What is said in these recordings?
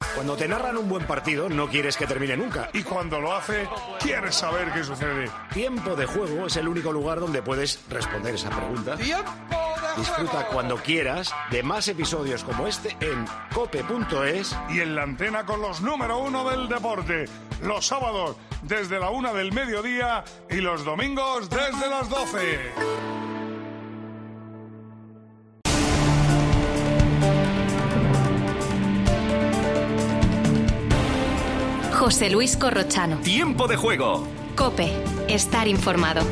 Cuando te narran un buen partido, no quieres que termine nunca. Y cuando lo hace, quieres saber qué sucede. Tiempo de Juego es el único lugar donde puedes responder esa pregunta. Disfruta cuando quieras de más episodios como este en cope.es y en la antena con los número 1 del deporte. Los sábados desde la 1 del mediodía y los domingos desde las 12. José Luis Corrochano. Tiempo de Juego. COPE. Estar informado.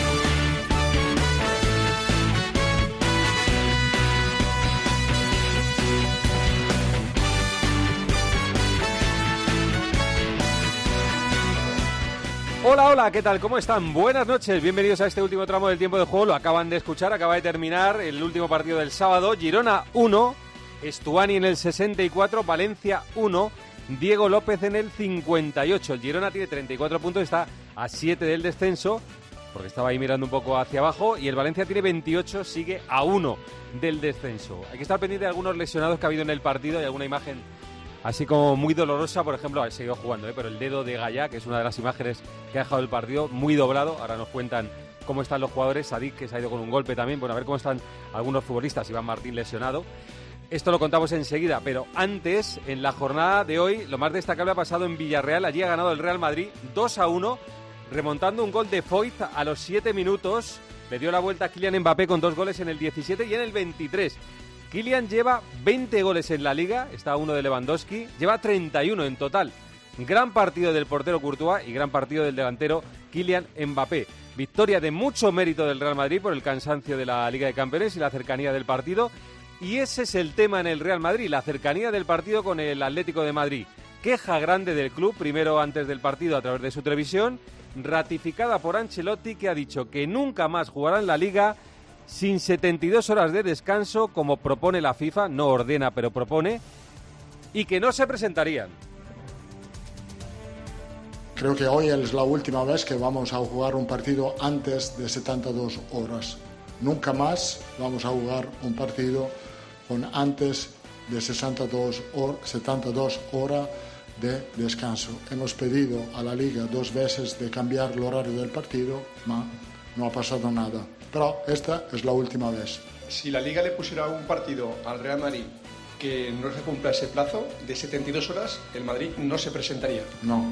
Hola, hola, ¿qué tal? ¿Cómo están? Buenas noches, bienvenidos a este último tramo del Tiempo de Juego. Lo acaban de escuchar, acaba de terminar el último partido del sábado. Girona 1, Estuani en el 64, Valencia 1, Diego López en el 58. El Girona tiene 34 puntos, está a 7 del descenso, porque estaba ahí mirando un poco hacia abajo, y el Valencia tiene 28, sigue a 1 del descenso. Hay que estar pendiente de algunos lesionados que ha habido en el partido. Hay alguna imagen así como muy dolorosa, por ejemplo, ha seguido jugando, pero el dedo de Gallá, que es una de las imágenes que ha dejado el partido, muy doblado. Ahora nos cuentan cómo están los jugadores. Sadik, que se ha ido con un golpe también. Bueno, a ver cómo están algunos futbolistas. Iván Martín lesionado. Esto lo contamos enseguida, pero antes, en la jornada de hoy, lo más destacable ha pasado en Villarreal. Allí ha ganado el Real Madrid 2-1, remontando un gol de Foyt a los 7 minutos. Le dio la vuelta a Kylian Mbappé con 2 goles en el 17 y en el 23. Kylian lleva 20 goles en la Liga, está a 1 de Lewandowski, lleva 31 en total. Gran partido del portero Courtois y gran partido del delantero Kylian Mbappé. Victoria de mucho mérito del Real Madrid por el cansancio de la Liga de Campeones y la cercanía del partido. Y ese es el tema en el Real Madrid, la cercanía del partido con el Atlético de Madrid. Queja grande del club, primero antes del partido a través de su televisión, ratificada por Ancelotti, que ha dicho que nunca más jugará en la Liga sin 72 horas de descanso, como propone la FIFA, no ordena, pero propone, y que no se presentarían. Creo que hoy es la última vez que vamos a jugar un partido antes de 72 horas. Nunca más vamos a jugar un partido con antes de 72 horas de descanso. Hemos pedido a la Liga 2 veces de cambiar el horario del partido, pero no ha pasado nada. Pero esta es la última vez. Si la Liga le pusiera un partido al Real Madrid que no se cumpla ese plazo de 72 horas, el Madrid no se presentaría. No,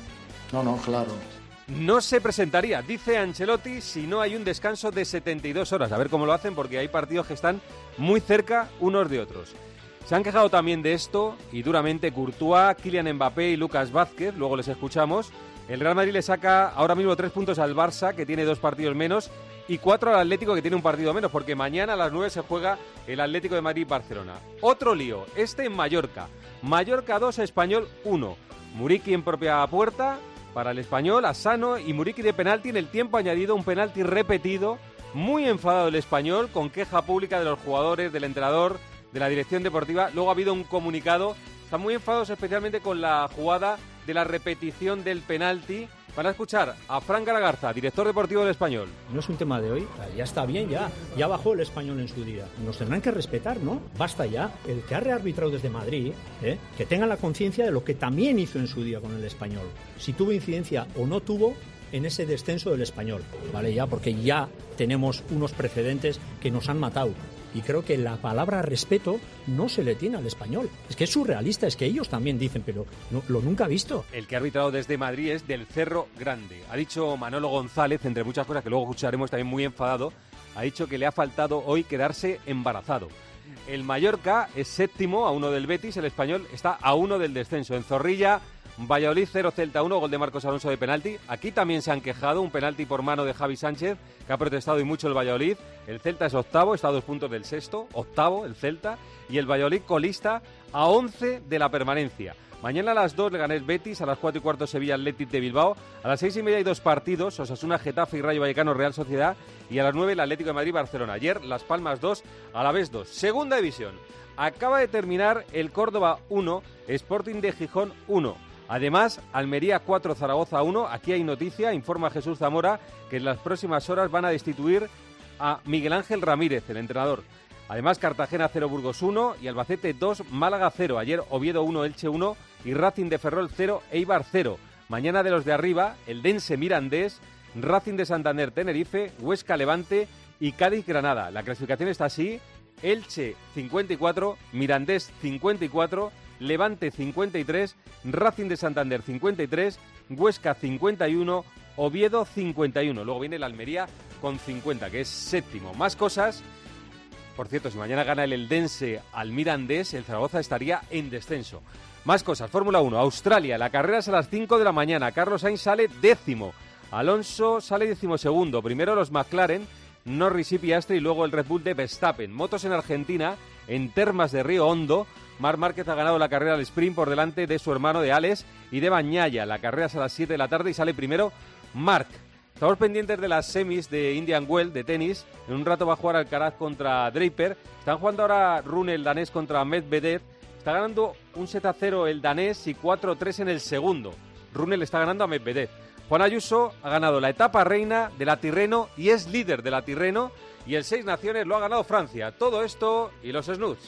claro. No se presentaría, dice Ancelotti, si no hay un descanso de 72 horas. A ver cómo lo hacen, porque hay partidos que están muy cerca unos de otros. Se han quejado también de esto, y duramente, Courtois, Kylian Mbappé y Lucas Vázquez, luego les escuchamos. El Real Madrid le saca ahora mismo 3 puntos al Barça, que tiene 2 partidos menos, y 4 al Atlético, que tiene un partido menos, porque mañana a las 9 se juega el Atlético de Madrid-Barcelona. Otro lío, este en Mallorca. Mallorca 2, Español 1. Muriqui en propia puerta para el Español, Asano y Muriqui de penalti en el tiempo añadido, un penalti repetido. Muy enfadado el Español, con queja pública de los jugadores, del entrenador, de la dirección deportiva. Luego ha habido un comunicado. Están muy enfadados especialmente con la jugada de la repetición del penalti. Van a escuchar a Fran Garagarza, director deportivo del Español. No es un tema de hoy, ya está bien, ya bajó el Español en su día. Nos tendrán que respetar, ¿no? Basta ya. El que ha rearbitrado desde Madrid, que tenga la conciencia de lo que también hizo en su día con el Español. Si tuvo incidencia o no tuvo en ese descenso del Español, ¿vale? Ya, porque ya tenemos unos precedentes que nos han matado. Y creo que la palabra respeto no se le tiene al Español. Es que es surrealista, es que ellos también dicen, pero no, lo nunca he visto. El que ha arbitrado desde Madrid es del Cerro Grande. Ha dicho Manolo González, entre muchas cosas que luego escucharemos, también muy enfadado, ha dicho que le ha faltado hoy quedarse embarazado. El Mallorca es séptimo, a 1 del Betis. El Español está a 1 del descenso. En Zorrilla, Valladolid 0, Celta 1, gol de Marcos Alonso de penalti. Aquí también se han quejado, un penalti por mano de Javi Sánchez, que ha protestado y mucho el Valladolid. El Celta es octavo, está a 2 puntos del sexto, octavo el Celta, y el Valladolid colista a 11 de la permanencia. Mañana a las 2 Leganés Betis, a las 4:15 Sevilla Athletic de Bilbao, a las 6:30 hay 2 partidos, Osasuna Getafe y Rayo Vallecano Real Sociedad, y a las 9 el Atlético de Madrid Barcelona. Ayer Las Palmas 2, Alavés 2. Segunda división, acaba de terminar el Córdoba 1, Sporting de Gijón 1. Además, Almería 4, Zaragoza 1. Aquí hay noticia, informa Jesús Zamora, que en las próximas horas van a destituir a Miguel Ángel Ramírez, el entrenador. Además, Cartagena 0, Burgos 1 y Albacete 2, Málaga 0. Ayer Oviedo 1, Elche 1 y Racing de Ferrol 0, Eibar 0. Mañana de los de arriba, el Dense Mirandés, Racing de Santander Tenerife, Huesca Levante y Cádiz Granada. La clasificación está así: Elche 54, Mirandés 54, Levante 53, Racing de Santander 53, Huesca 51, Oviedo 51. Luego viene el Almería con 50, que es séptimo. Más cosas. Por cierto, si mañana gana el Eldense al Mirandés, el Zaragoza estaría en descenso. Más cosas. Fórmula 1, Australia. La carrera es a las 5 de la mañana. Carlos Sainz sale 10º. Alonso sale 12º. Primero los McLaren, Norris y Piastri, y luego el Red Bull de Verstappen. Motos en Argentina, en Termas de Río Hondo. Marc Márquez ha ganado la carrera al sprint por delante de su hermano de Alex y de Bañaya. La carrera es a las 7 de la tarde y sale primero Marc. Estamos pendientes de las semis de Indian Wells de tenis. En un rato va a jugar Alcaraz contra Draper. Están jugando ahora Rune, el danés, contra Medvedev. Está ganando un 7-0 el danés y 4-3 en el segundo. Rune le está ganando a Medvedev. Juan Ayuso ha ganado la etapa reina de la Tirreno y es líder de la Tirreno. Y el Seis Naciones lo ha ganado Francia. Todo esto y los snoods.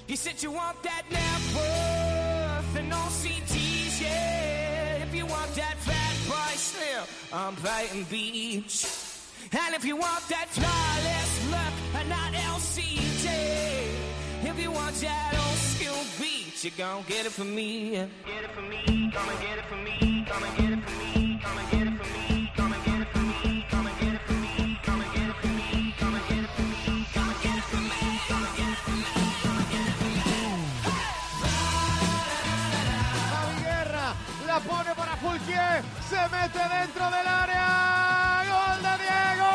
Pone para Fulquier, se mete dentro del área, ¡gol de Diego!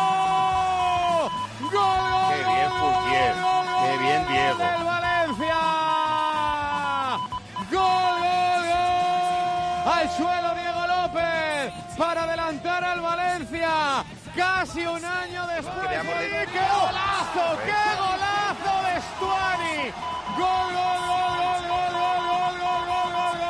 ¡Gol! ¡Qué bien Fulquier! ¡Qué bien Diego! ¡Del Valencia! ¡Gol! Al suelo Diego López para adelantar al Valencia, casi un año después. ¡Qué golazo! ¡Qué golazo de Stuani! ¡Gol, gol, gol, gol, gol, gol, gol, gol, gol, gol,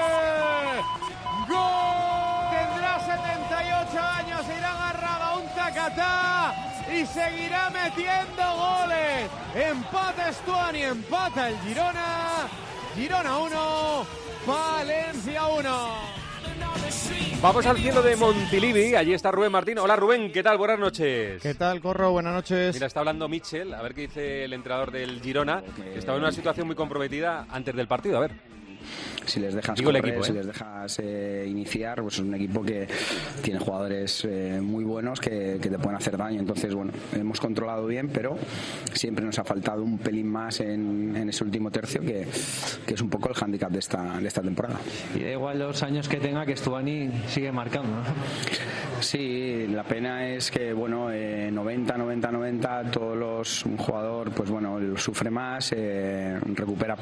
gol! Tendrá 78 años, irá agarrado a un tacatá y seguirá metiendo goles. Empata Stuani, empata el Girona. Girona 1, Valencia 1. Vamos al cielo de Montilivi, allí está Rubén Martín. Hola Rubén, ¿qué tal? Buenas noches. ¿Qué tal, Corro? Buenas noches. Mira, está hablando Mitchell, a ver qué dice el entrenador del Girona. Estaba en una situación muy comprometida antes del partido, a ver. Si les dejas Digo correr, el equipo, si les dejas iniciar, pues es un equipo que tiene jugadores muy buenos que te pueden hacer daño. Entonces, bueno, hemos controlado bien, pero siempre nos ha faltado un pelín más en ese último tercio, que es un poco el hándicap de esta temporada. Y da igual los años que tenga, que Stuani sigue marcando, ¿no? Sí, la pena es que, bueno, 90, un jugador, pues bueno, sufre más, recupera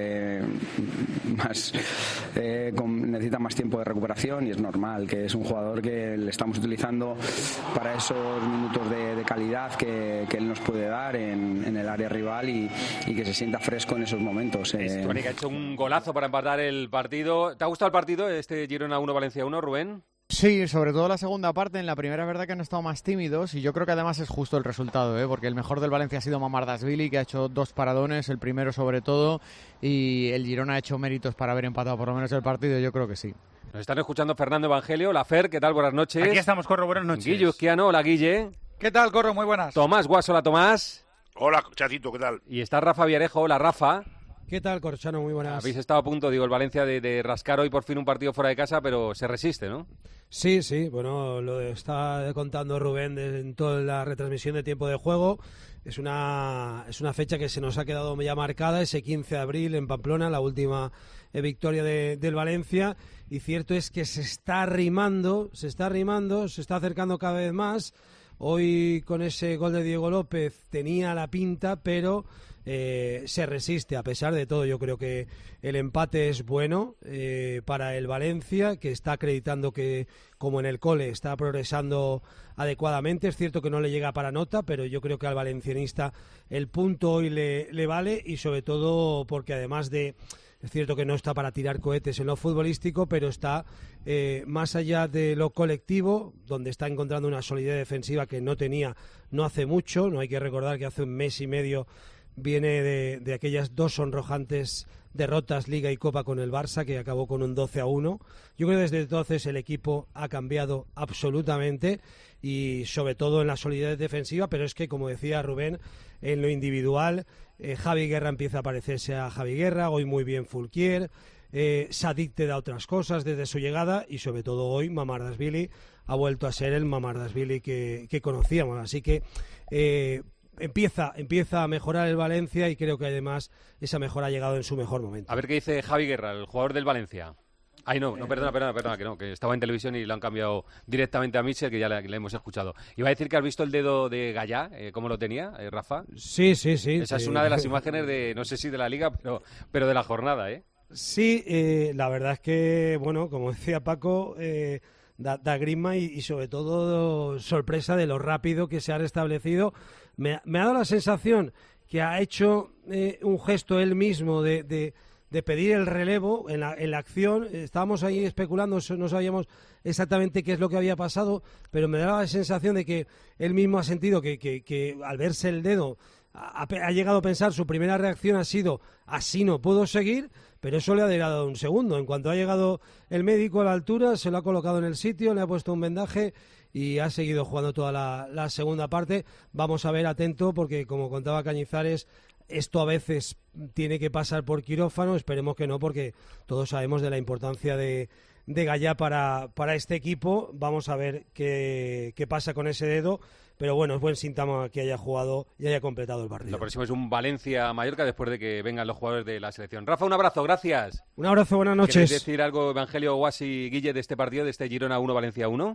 más, necesita más tiempo de recuperación, y es normal, que es un jugador que le estamos utilizando para esos minutos de calidad que él nos puede dar en el área rival y que se sienta fresco en esos momentos. Stuani, que ha hecho un golazo para empatar el partido. ¿Te ha gustado el partido, este Girona 1, Valencia 1, Rubén? Sí, sobre todo la segunda parte. En la primera es verdad que han estado más tímidos, y yo creo que además es justo el resultado, porque el mejor del Valencia ha sido Mamardashvili, que ha hecho 2 paradones, el primero sobre todo, y el Girona ha hecho méritos para haber empatado por lo menos el partido. Yo creo que sí. Nos están escuchando Fernando Evangelio, la Fer, ¿qué tal? Buenas noches. Aquí estamos, Corro, buenas noches. Guillo Izquiano, hola Guille. ¿Qué tal, Corro? Muy buenas. Tomás Guaso, hola Tomás. Hola, Chatito, ¿qué tal? Y está Rafa Villarejo, hola Rafa. ¿Qué tal, Corchano? Muy buenas. Habéis estado a punto, digo, el Valencia de rascar hoy por fin un partido fuera de casa, pero se resiste, ¿no? Sí, bueno, lo está contando Rubén en toda la retransmisión de tiempo de juego. Es una fecha que se nos ha quedado ya marcada, ese 15 de abril en Pamplona, la última victoria del Valencia. Y cierto es que se está arrimando, se está acercando cada vez más. Hoy con ese gol de Diego López tenía la pinta, pero se resiste a pesar de todo. Yo creo que el empate es bueno para el Valencia, que está acreditando que, como en el cole, está progresando adecuadamente. Es cierto que no le llega para nota, pero yo creo que al valencianista el punto hoy le vale, y sobre todo porque además de... Es cierto que no está para tirar cohetes en lo futbolístico, pero está más allá de lo colectivo, donde está encontrando una solidez defensiva que no tenía no hace mucho. No hay que recordar que hace un mes y medio viene de aquellas 2 sonrojantes derrotas Liga y Copa con el Barça, que acabó con un 12-1. Yo creo que desde entonces el equipo ha cambiado absolutamente, y sobre todo en la solidez defensiva, pero es que, como decía Rubén, en lo individual, Javi Guerra empieza a parecerse a Javi Guerra, hoy muy bien Fulquier, Sadik te da otras cosas desde su llegada, y sobre todo hoy Mamardashvili ha vuelto a ser el Mamardashvili que conocíamos, así que empieza a mejorar el Valencia, y creo que además esa mejora ha llegado en su mejor momento. A ver qué dice Javi Guerra, el jugador del Valencia. Ay, no, perdona, que estaba en televisión y lo han cambiado directamente a Michel, que ya le hemos escuchado. Iba a decir que has visto el dedo de Gallá, ¿cómo lo tenía, Rafa? Sí. Esa es una de las imágenes de, no sé si de la Liga, pero de la jornada, ¿eh? Sí, la verdad es que, bueno, como decía Paco, da grima y sobre todo sorpresa de lo rápido que se ha restablecido. Me ha dado la sensación que ha hecho un gesto él mismo de pedir el relevo en la acción. Estábamos ahí especulando, no sabíamos exactamente qué es lo que había pasado, pero me daba la sensación de que él mismo ha sentido que al verse el dedo ha llegado a pensar, su primera reacción ha sido: así no puedo seguir, pero eso le ha dado un segundo. En cuanto ha llegado el médico a la altura, se lo ha colocado en el sitio, le ha puesto un vendaje y ha seguido jugando toda la segunda parte. Vamos a ver, atento, porque como contaba Cañizares, esto a veces tiene que pasar por quirófano. Esperemos que no, porque todos sabemos de la importancia de Gallá para este equipo. Vamos a ver qué pasa con ese dedo, pero bueno, es buen síntoma que haya jugado y haya completado el partido. Lo próximo es un Valencia-Mallorca después de que vengan los jugadores de la selección. Rafa, un abrazo, gracias. Un abrazo, buenas noches. ¿Quieres decir algo, Evangelio, Guasi, Guille, de este partido, de este Girona 1, Valencia 1?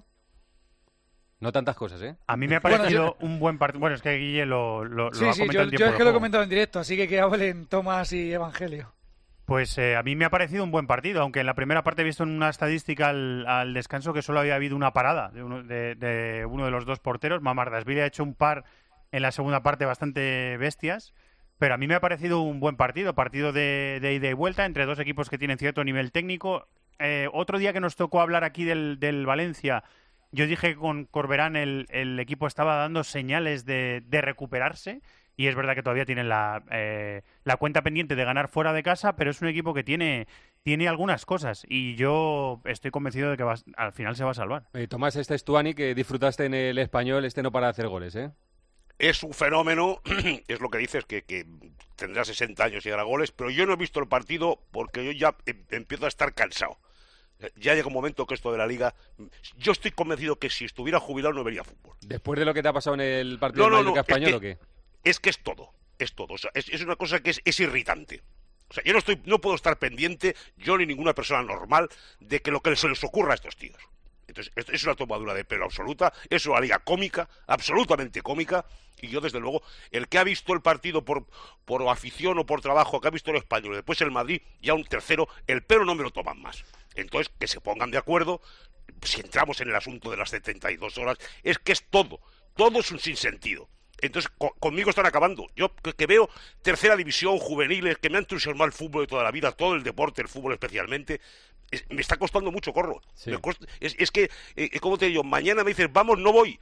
No tantas cosas, ¿eh? A mí me ha parecido un buen partido. Bueno, es que Guille lo ha comentado en tiempo yo es que lo he comentado en directo, así que hablen Tomás y Evangelio. Pues a mí me ha parecido un buen partido, aunque en la primera parte he visto en una estadística al descanso que solo había habido una parada de uno de los dos porteros. Mamardashvili ha hecho un par en la segunda parte bastante bestias, pero a mí me ha parecido un buen partido de ida y vuelta entre dos equipos que tienen cierto nivel técnico. Otro día que nos tocó hablar aquí del Valencia, yo dije que con Corberán el equipo estaba dando señales de recuperarse, y es verdad que todavía tienen la cuenta pendiente de ganar fuera de casa, pero es un equipo que tiene algunas cosas, y yo estoy convencido de que al final se va a salvar. Tomás, este es Stuani, que disfrutaste en el Español, no para de hacer goles, ¿eh? Es un fenómeno, es lo que dices, que tendrá 60 años y hará goles, pero yo no he visto el partido porque yo ya empiezo a estar cansado. Ya llega un momento que esto de la Liga, yo estoy convencido que si estuviera jubilado no vería fútbol. ¿Después de lo que te ha pasado en el partido de Mallorca Español o qué? Es que es todo. O sea, es una cosa que es irritante. O sea, yo no puedo estar pendiente, yo ni ninguna persona normal, de que lo que se les ocurra a estos tíos. Entonces, esto es una tomadura de pelo absoluta, es una liga cómica, absolutamente cómica, y yo, desde luego, el que ha visto el partido por afición o por trabajo, que ha visto el Español, después el Madrid, ya un tercero, el pelo no me lo toman más. Entonces, que se pongan de acuerdo, si entramos en el asunto de las 72 horas, es que es todo es un sinsentido. Entonces, conmigo están acabando. Yo que veo tercera división, juveniles, que me ha entusiasmado el fútbol de toda la vida, todo el deporte, el fútbol especialmente, me está costando mucho, Corro. Sí. Es que, como te digo, mañana me dices, vamos, no voy,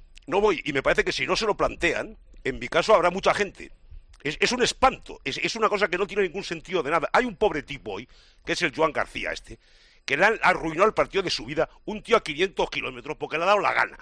y me parece que si no se lo plantean, en mi caso habrá mucha gente. Es un espanto, es una cosa que no tiene ningún sentido de nada. Hay un pobre tipo hoy, que es el Joan García que le han arruinado el partido de su vida, un tío a 500 kilómetros, porque le ha dado la gana.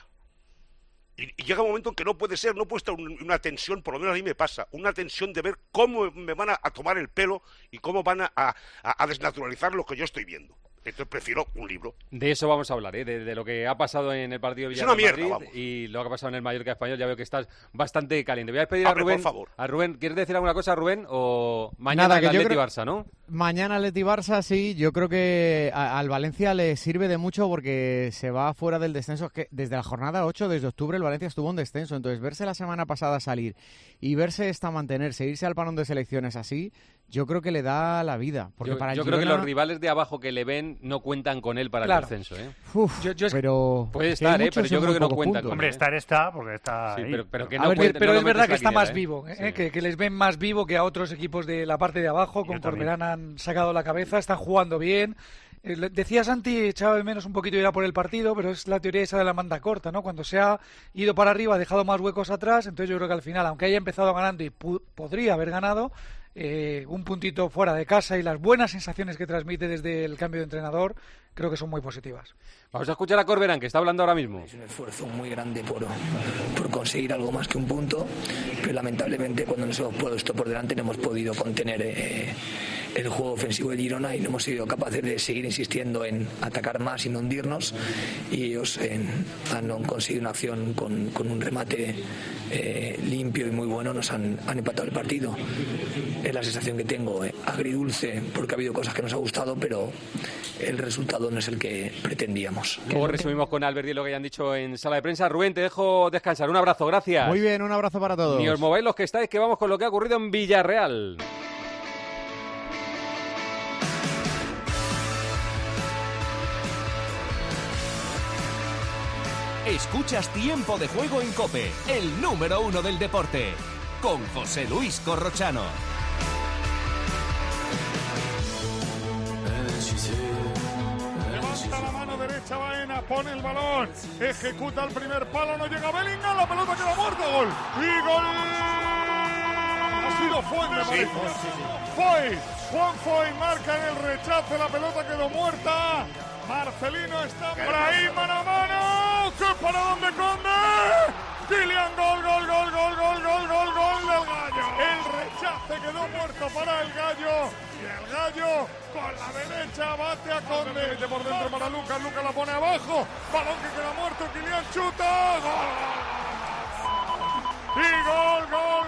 Y llega un momento en que no puede estar una tensión, por lo menos a mí me pasa, una tensión de ver cómo me van a tomar el pelo y cómo van a desnaturalizar lo que yo estoy viendo. Entonces prefiero un libro. De eso vamos a hablar, de lo que ha pasado en el partido de Villarreal y lo que ha pasado en el Mallorca Español. Ya veo que estás bastante caliente. Voy a despedir a Rubén. Por favor. A Rubén, ¿quieres decir alguna cosa, Rubén? O mañana el Atleti-Barça, ¿no? Mañana Atleti-Barça, sí. Yo creo que al Valencia le sirve de mucho porque se va fuera del descenso. Es que desde la jornada 8, desde octubre, el Valencia estuvo en descenso. Entonces, verse la semana pasada salir y verse mantenerse, irse al parón de selecciones así, yo creo que le da la vida. Porque yo creo que los rivales de abajo que le ven no cuentan con él para el descenso, ¿eh? Pero puede estar, pero yo creo que no cuentan con él. Hombre, está porque está sí, ahí. Pero que no cuenta, pero no es verdad que está quiniela, más vivo, sí. que les ven más vivo que a otros equipos de la parte de abajo. Con Corberán han sacado la cabeza, están jugando bien. Decía Santi, echaba de menos un poquito ir a por el partido, pero es la teoría esa de la manda corta, ¿no? Cuando se ha ido para arriba, ha dejado más huecos atrás, entonces yo creo que al final, aunque haya empezado ganando y podría haber ganado, un puntito fuera de casa y las buenas sensaciones que transmite desde el cambio de entrenador, creo que son muy positivas. Vamos a escuchar a Corberán, que está hablando ahora mismo. Es un esfuerzo muy grande por conseguir algo más que un punto, pero lamentablemente cuando nos hemos puesto por delante no hemos podido contener el juego ofensivo de Girona y no hemos sido capaces de seguir insistiendo en atacar más y no hundirnos, y ellos han conseguido una acción con un remate limpio y muy bueno, nos han empatado el partido. Es la sensación que tengo, agridulce, porque ha habido cosas que nos ha gustado, pero el resultado no es el que pretendíamos. Luego resumimos con Albert y lo que hayan dicho en sala de prensa. Rubén, te dejo descansar. Un abrazo, gracias. Muy bien, un abrazo para todos. Ni os mováis los que estáis, que vamos con lo que ha ocurrido en Villarreal. Escuchas Tiempo de Juego en COPE, el número 1 del deporte, con José Luis Corrochano. Levanta la mano derecha Baena, pone el balón, ejecuta el primer palo, no llega Bellingham, la pelota queda muerta, gol. ¡Y gol! Ha sido Foy, me parece. Foy, Juan Foy marca en el rechace, la pelota quedó muerta. Marcelino está por ahí, mano a mano. ¡Qué paradón de Conde! Kylian, gol del Gallo. El rechace quedó muerto para el Gallo. Y el Gallo con la derecha bate a Conde. Mete por dentro para Lucas. Lucas la pone abajo. Balón que queda muerto. Kylian chuta. ¡Gol! Y gol.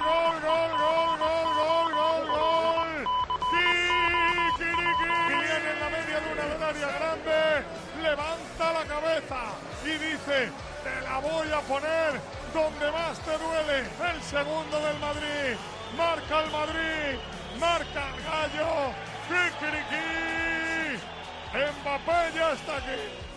Kylian en la media luna del área grande. Levanta la cabeza y dice: te la voy a poner donde más te duele. El segundo del Madrid. Marca el Madrid. Marca el Gallo. ¡Kikiriki! Mbappé ya está aquí.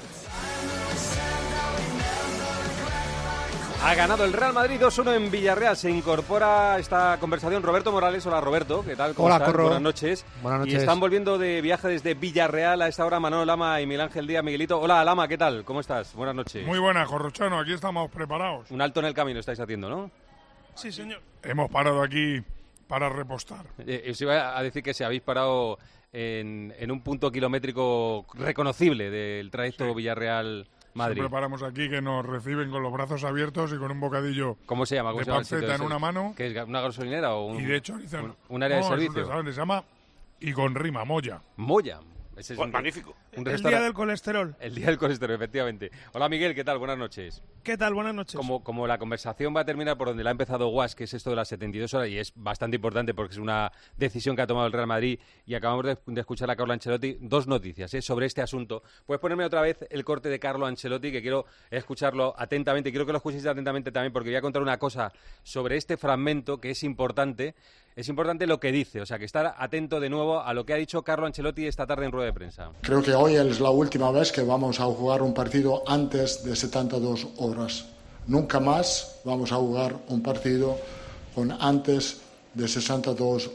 Ha ganado el Real Madrid 2-1 en Villarreal. Se incorpora a esta conversación Roberto Morales. Hola, Roberto. ¿Qué tal? ¿Cómo estás? Buenas noches. Buenas noches. Y están volviendo de viaje desde Villarreal a esta hora Manolo Lama y Miguel Ángel Díaz. Miguelito. Hola, Lama. ¿Qué tal? ¿Cómo estás? Buenas noches. Muy buenas, Corrochano. Aquí estamos preparados. Un alto en el camino estáis haciendo, ¿no? Sí, señor. Hemos parado aquí para repostar. Os iba a decir que se habéis parado en un punto kilométrico reconocible del trayecto Villarreal Madrid. Siempre paramos aquí, que nos reciben con los brazos abiertos y con un bocadillo. ¿Cómo se llama? De panceta en una mano. ¿Qué es? ¿Una gasolinera o un, y de chorizo? Un área de servicio. Es un restaurante, se llama y con rima, Moya. Moya. Ese es magnífico. El día del colesterol. El día del colesterol, efectivamente. Hola, Miguel, ¿qué tal? Buenas noches. ¿Qué tal? Buenas noches. Como la conversación va a terminar por donde la ha empezado Guas, que es esto de las 72 horas, y es bastante importante porque es una decisión que ha tomado el Real Madrid, y acabamos de escuchar a Carlo Ancelotti, dos noticias sobre este asunto. Puedes ponerme otra vez el corte de Carlo Ancelotti, que quiero escucharlo atentamente, quiero que lo escuchéis atentamente también, porque voy a contar una cosa sobre este fragmento que es importante. Es importante lo que dice, o sea, que estar atento de nuevo a lo que ha dicho Carlo Ancelotti esta tarde en rueda de prensa. Creo que hoy es la última vez que vamos a jugar un partido antes de 72 horas. Nunca más vamos a jugar un partido con antes de 72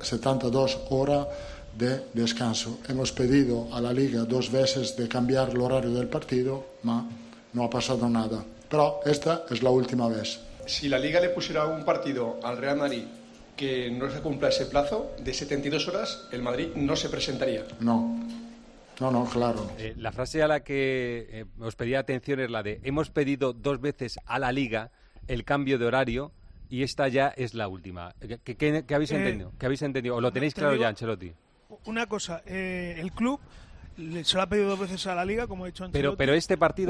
horas de descanso. Hemos pedido a la Liga 2 veces de cambiar el horario del partido, pero no ha pasado nada. Pero esta es la última vez. Si la Liga le pusiera un partido al Real Madrid que no se cumpla ese plazo de 72 horas, el Madrid no se presentaría. No, claro. La frase a la que os pedía atención es la de: hemos pedido 2 veces a la Liga el cambio de horario y esta ya es la última. ¿Qué habéis entendido? ¿Qué habéis entendido? ¿O lo tenéis claro ya, Ancelotti? Una cosa, el club se lo ha pedido 2 veces a la Liga, como ha dicho Ancelotti. Pero este partido...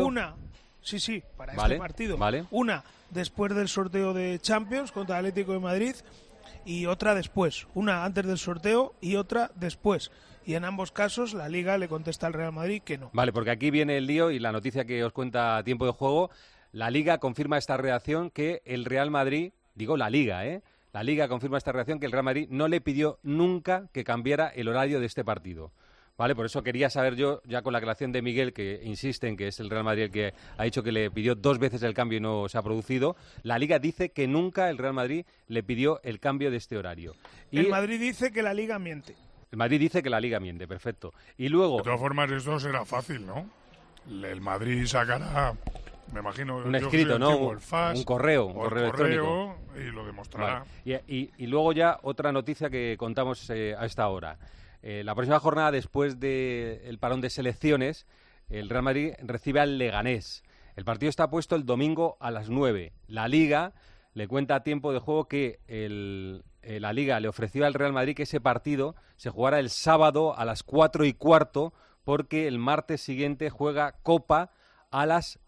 Para vale, este partido. Vale. Una después del sorteo de Champions contra el Atlético de Madrid, y otra después. Una antes del sorteo y otra después. Y en ambos casos la Liga le contesta al Real Madrid que no. Vale, porque aquí viene el lío y la noticia que os cuenta Tiempo de Juego. La Liga confirma esta redacción que el Real Madrid, la Liga confirma esta redacción que el Real Madrid no le pidió nunca que cambiara el horario de este partido. Vale, por eso quería saber yo, ya con la aclaración de Miguel, que insiste en que es el Real Madrid el que ha dicho que le pidió 2 veces el cambio y no se ha producido. La Liga dice que nunca el Real Madrid le pidió el cambio de este horario. El Madrid dice que la Liga miente. El Madrid dice que la Liga miente, perfecto. Y luego... De todas formas, esto será fácil, ¿no? El Madrid sacará, me imagino... Un escrito, ¿no? Un correo electrónico. Y lo demostrará. Vale. Y luego ya otra noticia que contamos a esta hora. La próxima jornada, después del parón de selecciones, el Real Madrid recibe al Leganés. El partido está puesto el domingo a las 9. La Liga le cuenta a tiempo de juego que la Liga le ofreció al Real Madrid que ese partido se jugara el sábado a las 4:15, porque el martes siguiente juega Copa a las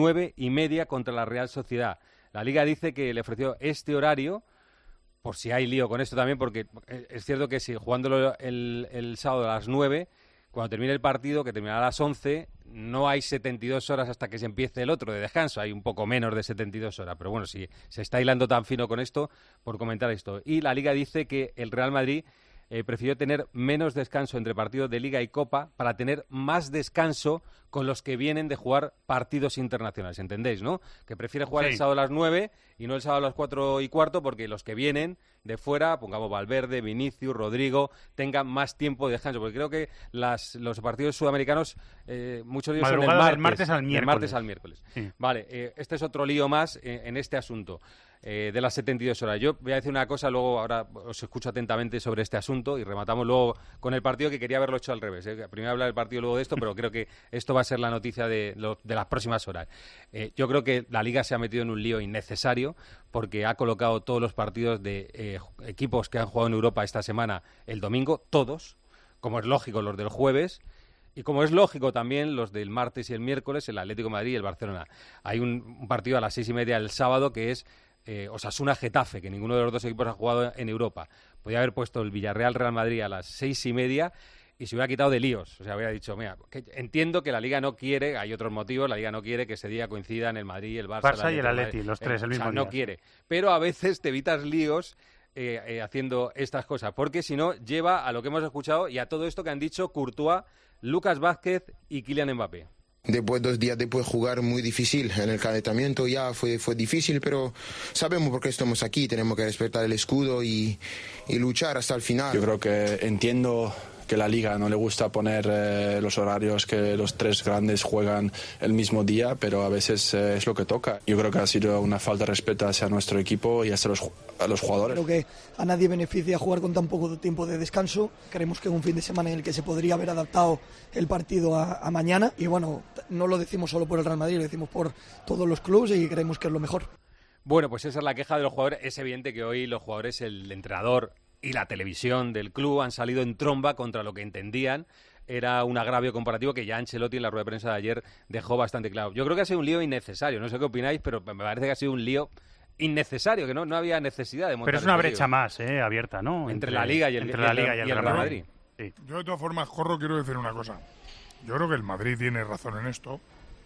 9:30 contra la Real Sociedad. La Liga dice que le ofreció este horario, por si hay lío con esto también, porque es cierto que si jugándolo el sábado a las 9, cuando termine el partido, que terminará a las 11, no hay 72 horas hasta que se empiece el otro de descanso. Hay un poco menos de 72 horas. Pero bueno, si se está hilando tan fino con esto, por comentar esto. Y la Liga dice que el Real Madrid prefirió tener menos descanso entre partidos de Liga y Copa para tener más descanso con los que vienen de jugar partidos internacionales. ¿Entendéis, no? Que prefiere jugar el sábado a las 9 y no el sábado a las 4:15, porque los que vienen de fuera, pongamos Valverde, Vinicius, Rodrigo, tengan más tiempo de descanso. Porque creo que los partidos sudamericanos, muchos de ellos son del martes al miércoles. Sí. Vale, este es otro lío más en este asunto. De las 72 horas. Yo voy a decir una cosa, luego ahora os escucho atentamente sobre este asunto y rematamos luego con el partido, que quería haberlo hecho al revés. Primero hablar del partido y luego de esto, pero creo que esto va a ser la noticia de las próximas horas. Yo creo que la Liga se ha metido en un lío innecesario, porque ha colocado todos los partidos de equipos que han jugado en Europa esta semana el domingo, todos, como es lógico, los del jueves. Y como es lógico también los del martes y el miércoles, el Atlético de Madrid y el Barcelona. Hay un partido a las 6:30 el sábado que es Osasuna-Getafe, que ninguno de los dos equipos ha jugado en Europa. Podía haber puesto el Villarreal-Real Madrid a las 6:30 y se hubiera quitado de líos. O sea, hubiera dicho, mira, entiendo que la Liga no quiere, hay otros motivos, la Liga no quiere que ese día coincidan el Madrid, el Barça y el Atleti, los tres el mismo día. No quiere. Pero a veces te evitas líos haciendo estas cosas, porque si no, lleva a lo que hemos escuchado y a todo esto que han dicho Courtois, Lucas Vázquez y Kylian Mbappé. Después, 2 días después, jugar muy difícil. En el calentamiento ya fue difícil, pero sabemos por qué estamos aquí. Tenemos que respetar el escudo y luchar hasta el final. Yo creo que entiendo que la Liga no le gusta poner los horarios que los tres grandes juegan el mismo día, pero a veces es lo que toca. Yo creo que ha sido una falta de respeto hacia nuestro equipo y hacia los jugadores. Creo que a nadie beneficia jugar con tan poco tiempo de descanso. Creemos que es un fin de semana en el que se podría haber adaptado el partido a mañana. Y bueno, no lo decimos solo por el Real Madrid, lo decimos por todos los clubes y creemos que es lo mejor. Bueno, pues esa es la queja de los jugadores. Es evidente que hoy los jugadores, el entrenador y la televisión del club han salido en tromba contra lo que entendían era un agravio comparativo, que ya Ancelotti en la rueda de prensa de ayer dejó bastante claro. Yo creo que ha sido un lío innecesario, no sé qué opináis, pero me parece que ha sido un lío innecesario, que no había necesidad de montar. Pero es una brecha más abierta, ¿no? Entre la Liga y el Real Madrid. Sí. Yo de todas formas, Corro, quiero decir una cosa. Yo creo que el Madrid tiene razón en esto,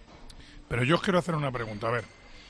pero yo os quiero hacer una pregunta. A ver,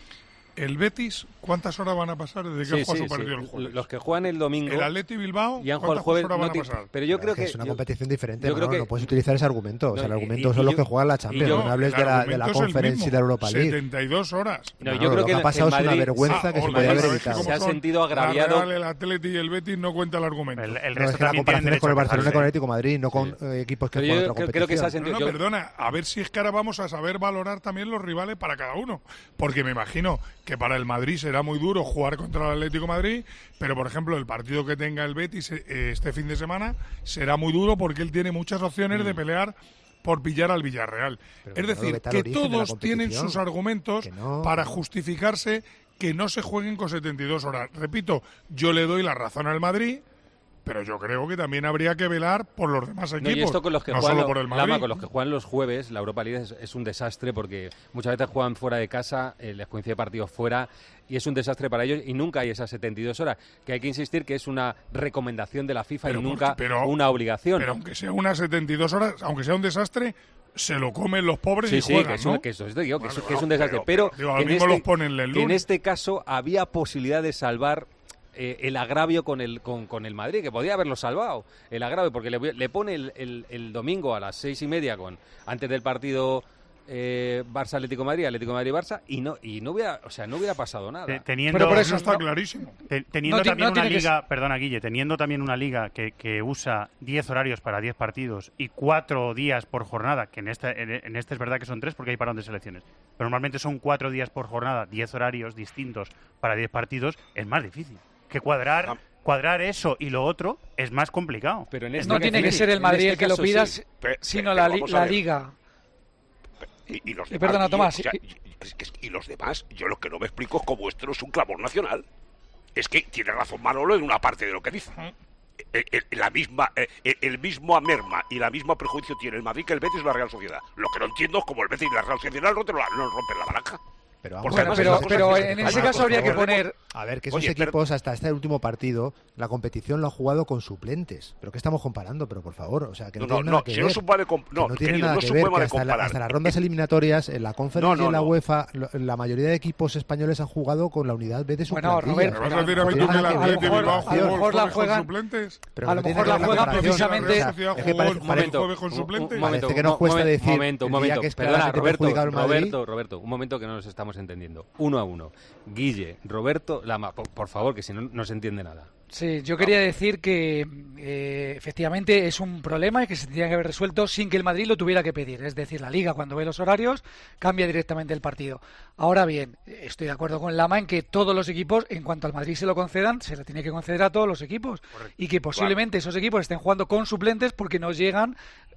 el Betis, ¿cuántas horas van a pasar desde que juega su partido el jueves? Los que juegan el domingo. El Atleti Bilbao, ya han jugado el jueves, horas van a pasar? Pero yo creo que es una competición diferente, yo creo que no puedes utilizar ese argumento. O sea, el argumento son los que juegan la Champions, no hables de la Conference y de la Europa League. 72 horas. No, yo creo lo que ha pasado es una vergüenza que se podría haber evitado. Se ha sentido agraviado. El Atleti y el Betis no cuenta el argumento. El resto es que la comparación es con el Barcelona y con el Atlético de Madrid, no con equipos que juegan otra competición. Creo que se ha sentido. No, perdona, a ver si es que ahora vamos a saber valorar también los rivales para cada uno. Porque me imagino que para el Madrid será muy duro jugar contra el Atlético de Madrid, pero por ejemplo el partido que tenga el Betis este fin de semana será muy duro porque él tiene muchas opciones de pelear por pillar al Villarreal. Es decir, que todos tienen sus argumentos para justificarse que no se jueguen con 72 horas. Repito, yo le doy la razón al Madrid, pero yo creo que también habría que velar por los demás equipos, y esto con los que no juegan, solo por el Madrid. Con los que juegan los jueves, la Europa League es un desastre porque muchas veces juegan fuera de casa, les coincide partidos fuera y es un desastre para ellos y nunca hay esas 72 horas, que hay que insistir que es una recomendación de la FIFA y nunca una obligación. Pero aunque sea unas 72 horas, aunque sea un desastre, se lo comen los pobres y juegan, ¿no? que es un desastre, pero los ponen el lunes. En este caso había posibilidad de salvar el agravio con el Madrid, que podía haberlo salvado, el agravio, porque le pone el domingo a las 6:30 antes del partido Barça Atlético Madrid, Atlético Madrid Barça y no hubiera pasado nada. Pero por eso está clarísimo. Teniendo también una liga, perdona Guille, teniendo también una liga que usa 10 horarios para 10 partidos y 4 días por jornada, que en este es verdad que son 3 porque hay parón de selecciones, pero normalmente son 4 días por jornada, 10 horarios distintos para 10 partidos, es más difícil que cuadrar eso y lo otro es más complicado. Pero no tiene que ser el Madrid el que lo pida, sino la liga. Y los demás, perdona, Tomás. Y los demás, yo lo que no me explico es cómo esto no es un clamor nacional. Es que tiene razón Manolo en una parte de lo que dice. El mismo merma y la misma prejuicio tiene el Madrid que el Betis y la Real Sociedad. Lo que no entiendo es cómo el Betis y la Real Sociedad no rompen la baraja. Pero en ese caso habría que poner... A ver, que esos equipos hasta este último partido, la competición lo han jugado con suplentes. ¿Pero qué estamos comparando? Pero por favor, o sea, que no tiene nada que ver. No tiene nada que ver, que hasta las rondas eliminatorias, en la Conference y en la UEFA, la mayoría de equipos españoles han jugado con la unidad B de su plantilla. ¿Me vas a decir a mí tú que el Atlético de Bilbao jugó el jueves con suplentes? A lo mejor la juegan precisamente... Un momento que nos cuesta decir... Un momento, perdona, Roberto, un momento que no nos estamos entendiendo. 1-1. Guille, Roberto, Lama, por favor, que si no se entiende nada. Sí, yo quería decir que efectivamente es un problema y que se tendría que haber resuelto sin que el Madrid lo tuviera que pedir. Es decir, la Liga cuando ve los horarios cambia directamente el partido. Ahora bien, estoy de acuerdo con Lama en que todos los equipos, en cuanto al Madrid se lo concedan, se lo tiene que conceder a todos los equipos. Correcto. Y que posiblemente esos equipos estén jugando con suplentes porque no llegan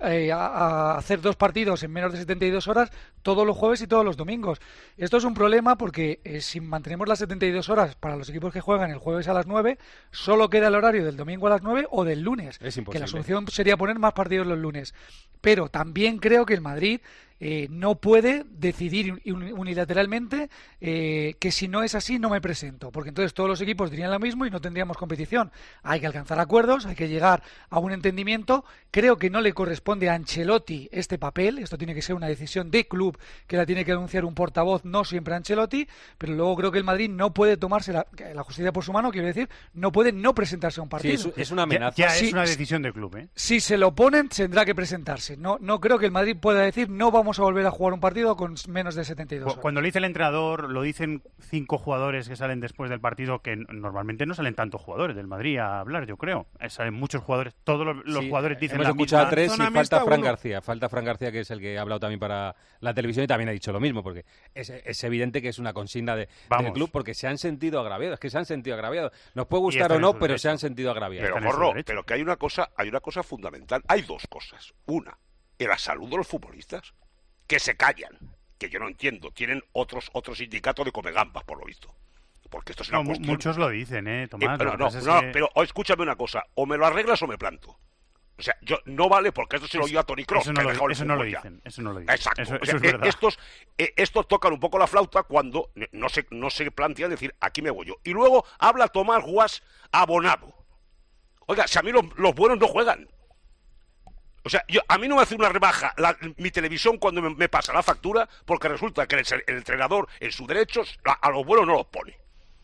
a hacer 2 partidos en menos de 72 horas todos los jueves y todos los domingos. Esto es un problema porque si mantenemos las 72 horas para los equipos que juegan el jueves a las 9, solo queda el horario del domingo a las 9 o del lunes. Es imposible. Que la solución sería poner más partidos los lunes. Pero también creo que el Madrid no puede decidir unilateralmente que si no es así no me presento, porque entonces todos los equipos dirían lo mismo y no tendríamos competición. Hay que alcanzar acuerdos, hay que llegar a un entendimiento. Creo que no le corresponde a Ancelotti este papel, esto tiene que ser una decisión de club que la tiene que anunciar un portavoz, no siempre Ancelotti, pero luego creo que el Madrid no puede tomarse la justicia por su mano, quiero decir, no puede no presentarse a un partido. Sí, es una amenaza. Ya es una decisión de club, ¿eh? Si se lo ponen, tendrá que presentarse. No creo que el Madrid pueda decir no vamos a volver a jugar un partido con menos de 72 horas. Cuando lo dice el entrenador, lo dicen 5 jugadores que salen después del partido, que normalmente no salen tantos jugadores del Madrid a hablar, yo creo. Salen muchos jugadores, todos los jugadores dicen la misma. Hemos escuchado a 3 y falta Fran García. Falta Fran García, que es el que ha hablado también para la televisión y también ha dicho lo mismo, porque es evidente que es una consigna del club, porque se han sentido agraviados. Es que se han sentido agraviados. Nos puede gustar o no, pero se han sentido agraviados. Pero, Gorro, pero que hay una cosa fundamental. Hay 2 cosas. Una, la salud de los futbolistas, que se callan, que yo no entiendo. Tienen otros sindicatos de comegambas, por lo visto. Porque esto es una cuestión... Muchos lo dicen, Tomás. Pero escúchame una cosa. O me lo arreglas o me planto. O sea, no vale porque esto se lo dio a Toni Kroos. Eso no lo dicen. Exacto. Eso es verdad. Estos tocan un poco la flauta cuando no se plantean decir, aquí me voy yo. Y luego habla Tomás Guas abonado. Oiga, si a mí los buenos no juegan. O sea, a mí no me hace una rebaja mi televisión cuando me pasa la factura, porque resulta que el entrenador en sus derechos a los buenos no los pone.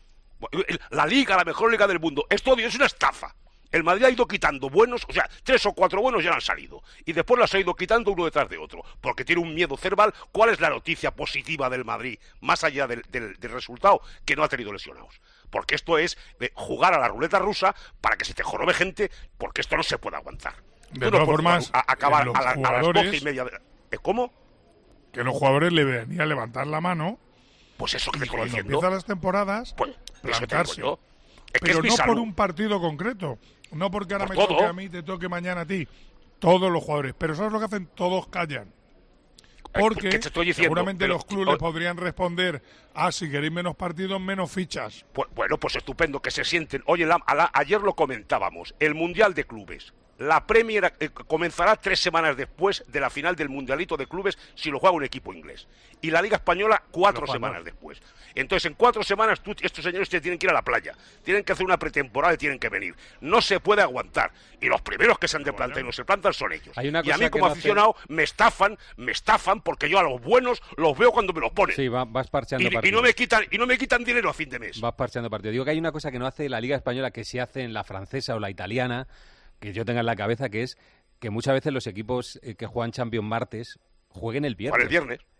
La liga, la mejor liga del mundo, es una estafa. El Madrid ha ido quitando buenos, o sea, 3 o 4 buenos ya han salido. Y después los ha ido quitando uno detrás de otro, porque tiene un miedo cerval. ¿Cuál es la noticia positiva del Madrid, más allá del resultado? Que no ha tenido lesionados. Porque esto es jugar a la ruleta rusa para que se te jorobe gente, porque esto no se puede aguantar. De todas formas, acabar a las 12:30 ¿Cómo? Que los jugadores le venía a levantar la mano. Pues eso que te estoy diciendo. Empiezan las temporadas, plantarse. Pero no por un partido concreto. No porque ahora me toque a mí, te toque mañana a ti. Todos los jugadores. Pero ¿sabes lo que hacen? Todos callan. Porque seguramente los clubes podrían responder, si queréis menos partidos, menos fichas. Pues estupendo, que se sienten. Oye, ayer lo comentábamos, el Mundial de Clubes. La Premier comenzará 3 semanas después de la final del Mundialito de Clubes si lo juega un equipo inglés. Y la Liga Española 4 semanas después. Entonces, en 4 semanas estos señores tienen que ir a la playa. Tienen que hacer una pretemporada y tienen que venir. No se puede aguantar. Y los primeros que se han de plantar y no se plantan son ellos. Y a mí como aficionado me estafan porque yo a los buenos los veo cuando me los ponen. Sí, vas parcheando partidos. Y no me quitan dinero a fin de mes. Vas parcheando partidos. Digo que hay una cosa que no hace la Liga Española que sí hace en la francesa o la italiana, que yo tenga en la cabeza, que es que muchas veces los equipos que juegan Champions martes jueguen el viernes. Para el viernes.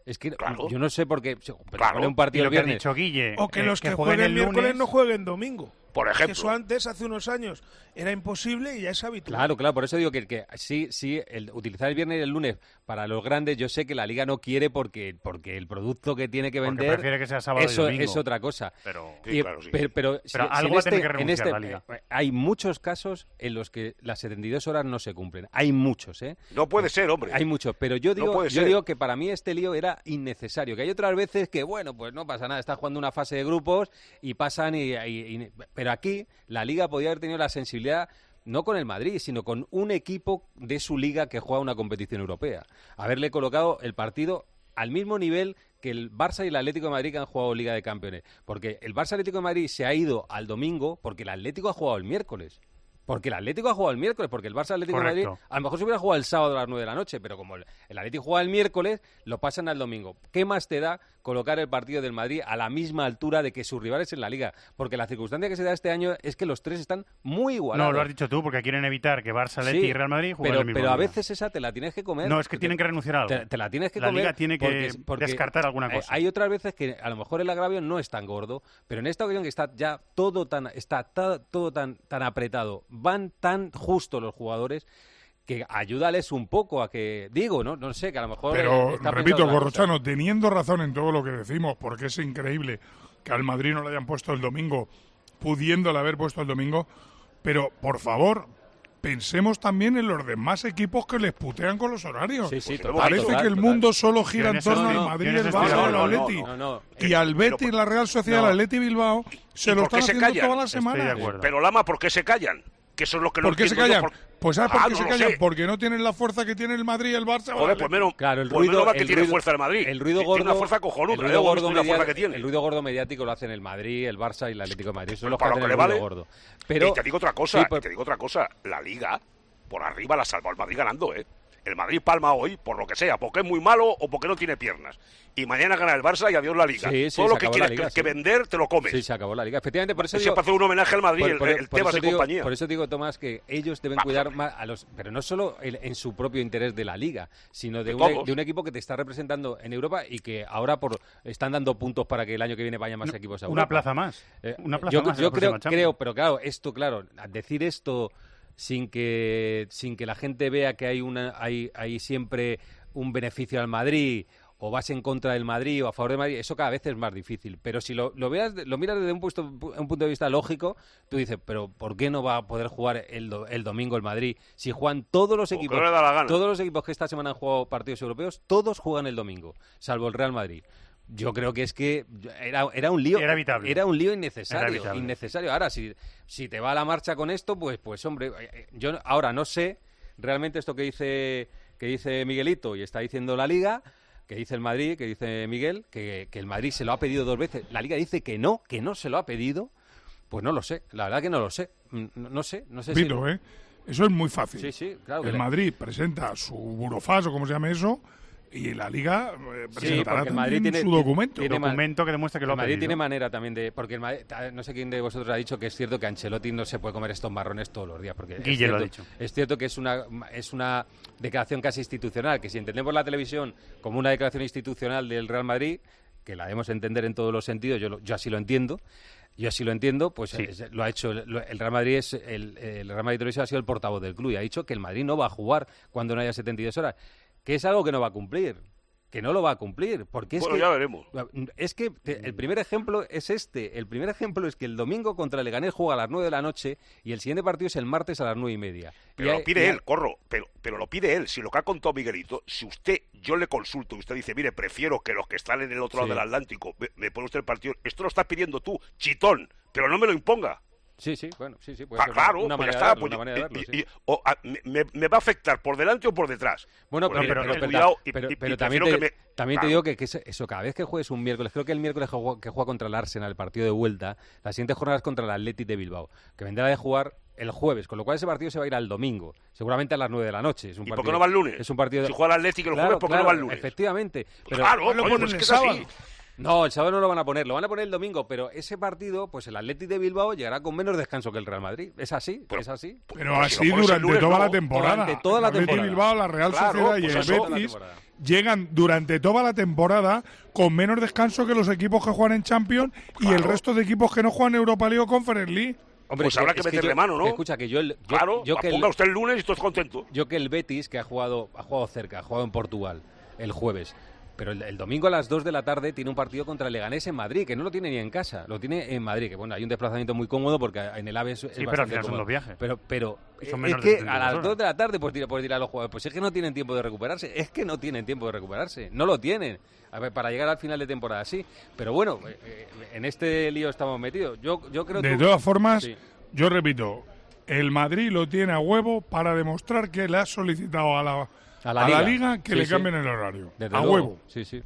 Es que claro. yo no sé por qué. Claro. Un partido el viernes. Dicho Guille, o que los que jueguen el miércoles no jueguen domingo. Por ejemplo. Eso antes, hace unos años, era imposible y ya es habitual. Claro, por eso digo que sí, utilizar el viernes y el lunes para los grandes, yo sé que la Liga no quiere porque el producto que tiene que vender prefiere que sea sábado eso y domingo. Es otra cosa. Pero algo va a tener que renunciar la Liga. Hay muchos casos en los que las 72 horas no se cumplen. Hay muchos, ¿eh? No puede ser, hombre. Hay muchos, pero yo digo que para mí este lío era innecesario. Que hay otras veces que, bueno, pues no pasa nada, estás jugando una fase de grupos y pasan pero aquí la Liga podía haber tenido la sensibilidad, no con el Madrid, sino con un equipo de su liga que juega una competición europea. Haberle colocado el partido al mismo nivel que el Barça y el Atlético de Madrid que han jugado Liga de Campeones. Porque el Barça Atlético de Madrid se ha ido al domingo porque el Atlético ha jugado el miércoles. Porque el Atlético ha jugado el miércoles, porque el Barça Atlético de Madrid a lo mejor se hubiera jugado el sábado a las 9 de la noche, pero como el Atlético juega el miércoles, lo pasan al domingo. ¿Qué más te da colocar el partido del Madrid a la misma altura de que sus rivales en la Liga? Porque la circunstancia que se da este año es que los tres están muy igualados. No, lo has dicho tú, porque quieren evitar que Barça, Atleti y Real Madrid jueguen el mismo pero a día. veces esa te la tienes que comer. No, es que tienen que renunciar a algo. Te la tienes que la comer. La Liga tiene que descartar alguna cosa. Hay otras veces que a lo mejor el agravio no es tan gordo, pero en esta ocasión que está ya todo tan apretado, van tan justo los jugadores que ayúdales un poco a que, no sé, que a lo mejor... Pero, repito, Corrochano, teniendo razón en todo lo que decimos, porque es increíble que al Madrid no lo hayan puesto el domingo, pudiéndole haber puesto el domingo, pero, por favor, pensemos también en los demás equipos que les putean con los horarios. Sí, Parece que el mundo solo gira en torno al Madrid, el Barça, el Atleti. Y al Betis, la Real Sociedad, el Atleti Bilbao, se lo están haciendo toda la semana. Pero, Lama, ¿por qué se callan? Que eso es lo que no ¿Por qué se callan? Pues ¿sabes por qué se callan? Sé. Porque no tienen la fuerza que tiene el Madrid y el Barça. Joder, pues menos, claro, el ruido va que tiene fuerza el Madrid. El ruido gordo, tiene una fuerza cojonuda. El ruido gordo mediático lo hacen el Madrid, el Barça y el Atlético de Madrid. Eso es lo que hacen el ruido gordo. Pero, y te digo otra cosa, la Liga, por arriba la salva el Madrid ganando, ¿eh? El Madrid palma hoy, por lo que sea, porque es muy malo o porque no tiene piernas. Y mañana gana el Barça y adiós la Liga. Todo lo que quieres que vender, te lo comes. Sí, se acabó la Liga. Efectivamente, por eso digo... Se hace un homenaje al Madrid, el Tebas y compañía. Por eso digo, Tomás, que ellos deben cuidar más a los... Pero no solo en su propio interés de la Liga, sino de un equipo que te está representando en Europa y que ahora están dando puntos para que el año que viene vayan más equipos a Europa. Una plaza más. Yo creo, pero claro, decir esto... sin que la gente vea que hay siempre un beneficio al Madrid, o vas en contra del Madrid o a favor del Madrid, eso cada vez es más difícil. Pero si lo miras desde un punto de vista lógico, tú dices, pero ¿por qué no va a poder jugar el domingo el Madrid? Si juegan todos los equipos, todos los equipos que esta semana han jugado partidos europeos, todos juegan el domingo, salvo el Real Madrid. Yo creo que es que era un lío. Era evitable. Era un lío innecesario. Ahora, si te va a la marcha con esto, pues hombre, yo ahora no sé realmente esto que dice Miguelito y está diciendo la Liga, que dice el Madrid, que dice Miguel, que el Madrid se lo ha pedido 2 veces. La Liga dice que no se lo ha pedido. Pues no lo sé, la verdad que no lo sé. No sé Vito, si... Eso es muy fácil. Sí, claro. El Madrid presenta su burofax o como se llame eso, y la Liga presentará también su documento. Documento que demuestra que lo ha pedido. El Madrid tiene manera también de... Porque el Madrid, no sé quién de vosotros ha dicho que es cierto que Ancelotti no se puede comer estos marrones todos los días. Porque Guille lo ha dicho. Es cierto que es una declaración casi institucional, que si entendemos la televisión como una declaración institucional del Real Madrid, que la debemos entender en todos los sentidos, yo así lo entiendo. Pues sí. Lo ha hecho el Real Madrid. El Real Madrid Televisión ha sido el portavoz del club y ha dicho que el Madrid no va a jugar cuando no haya 72 horas. Que es algo que no va a cumplir, que no lo va a cumplir, porque ya veremos. Es que el primer ejemplo es el primer ejemplo es que el domingo contra el Leganés juega a las 9 de la noche y el siguiente partido es el martes a las 9:30. Pero lo pide él, pero lo pide él. Si lo que ha contado Miguelito, yo le consulto y usted dice, mire, prefiero que los que están en el otro lado del Atlántico me pone usted el partido, esto lo estás pidiendo tú, chitón, pero no me lo imponga. Sí, puede ser claro, una pues manera ya de verlo, sí. Me va a afectar por delante o por detrás. Bueno, pues pero también te digo que eso, cada vez que juegues un miércoles, creo que el miércoles que juega contra el Arsenal, el partido de vuelta, la siguiente jornada es contra el Athletic de Bilbao, que vendrá de jugar el jueves, con lo cual ese partido se va a ir al domingo, seguramente a las 9 de la noche. ¿Y por qué no va el lunes? Es un partido si juega el Atlético el jueves, ¿por qué no va el lunes? Efectivamente. Pues claro, lo pones es que es sábado. así. No, el sábado no lo van a poner el domingo, pero ese partido, pues el Athletic de Bilbao llegará con menos descanso que el Real Madrid. Es así, es así. Pero así durante toda la temporada. Durante toda la temporada. El Athletic Bilbao, la Real Sociedad y el Betis llegan durante toda la temporada con menos descanso que los equipos que juegan en Champions y el resto de equipos que no juegan Europa League o Conference League. Hombre, pues habrá que meterle mano, ¿no? Escucha, que yo ponga usted el lunes y estoy contento. Yo que el Betis, que ha jugado cerca, ha jugado en Portugal el jueves, pero el domingo a las 2 de la tarde tiene un partido contra el Leganés en Madrid, que no lo tiene ni en casa, lo tiene en Madrid, que bueno, hay un desplazamiento muy cómodo porque en el AVE es pero bastante al final cómodo. son los viajes. Pero es que a las 2 de la tarde pues tirar los jugadores, pues es que no tienen tiempo de recuperarse, no lo tienen. A ver, para llegar al final de temporada sí, pero bueno, en este lío estamos metidos. Yo creo de todas formas, sí. Yo repito, el Madrid lo tiene a huevo para demostrar que le ha solicitado a la Liga que le cambien el horario. Desde a luego. Huevo. Sí.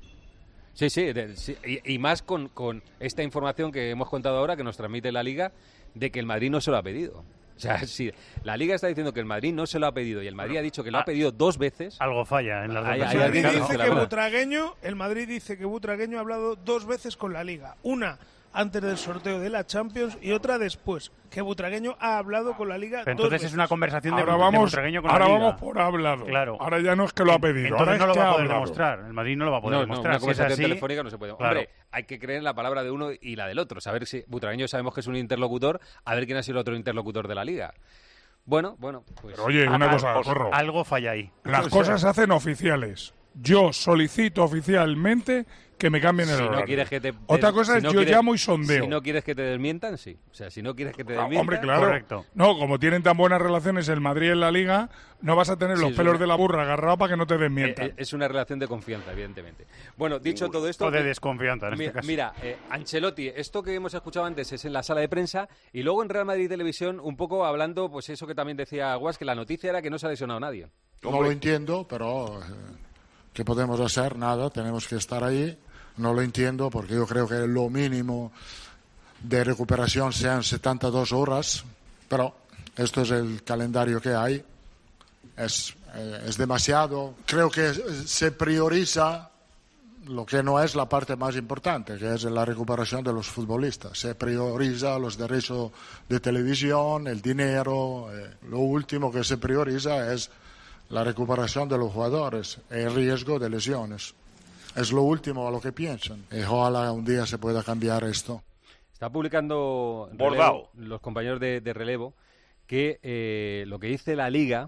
Y más con esta información que hemos contado ahora, que nos transmite la Liga, de que el Madrid no se lo ha pedido. O sea, si la Liga está diciendo que el Madrid no se lo ha pedido y el Madrid ha dicho que lo ha pedido 2 veces... Algo falla en las dos veces. El Madrid dice que Butragueño ha hablado 2 veces con la Liga. Una antes del sorteo de la Champions y otra después, que Butragueño ha hablado con la Liga. Pero entonces 2 veces. Es una conversación de Butragueño con la Liga. Ahora vamos por hablado. Claro. Ahora ya no es que lo ha pedido. Entonces ahora no lo va a poder hablado. demostrar. El Madrid no lo va a poder demostrar. Una conversación si es así, telefónica no se puede. Claro. Hombre, hay que creer en la palabra de uno y la del otro. Saber si Butragueño sabemos que es un interlocutor, a ver quién ha sido el otro interlocutor de la Liga. Bueno, pues... Pero oye, una cosa, Corro. Algo falla ahí. Las cosas se hacen oficiales. Yo solicito oficialmente que me cambien el horario. No quieres que te, otra cosa es yo llamo y sondeo. Si no quieres que te desmientan, sí. O sea, si no quieres que te desmientan... Hombre, claro. Correcto. No, como tienen tan buenas relaciones el Madrid en la Liga, no vas a tener los pelos de la burra agarrados para que no te desmientan. Es una relación de confianza, evidentemente. Bueno, dicho todo esto... O de desconfianza, en este caso. Mira, Ancelotti, esto que hemos escuchado antes es en la sala de prensa y luego en Real Madrid Televisión un poco hablando, pues eso que también decía Guas, que la noticia era que no se ha lesionado nadie. No lo entiendo, pero... ¿qué podemos hacer? Nada, tenemos que estar ahí. No lo entiendo porque yo creo que lo mínimo de recuperación sean 72 horas, pero esto es el calendario que hay. Es demasiado. Creo que se prioriza lo que no es la parte más importante, que es la recuperación de los futbolistas. Se prioriza los derechos de televisión, el dinero. Lo último que se prioriza es la recuperación de los jugadores, el riesgo de lesiones. Es lo último a lo que piensan. Y ojalá un día se pueda cambiar esto. Está publicando los compañeros de Relevo que lo que dice la Liga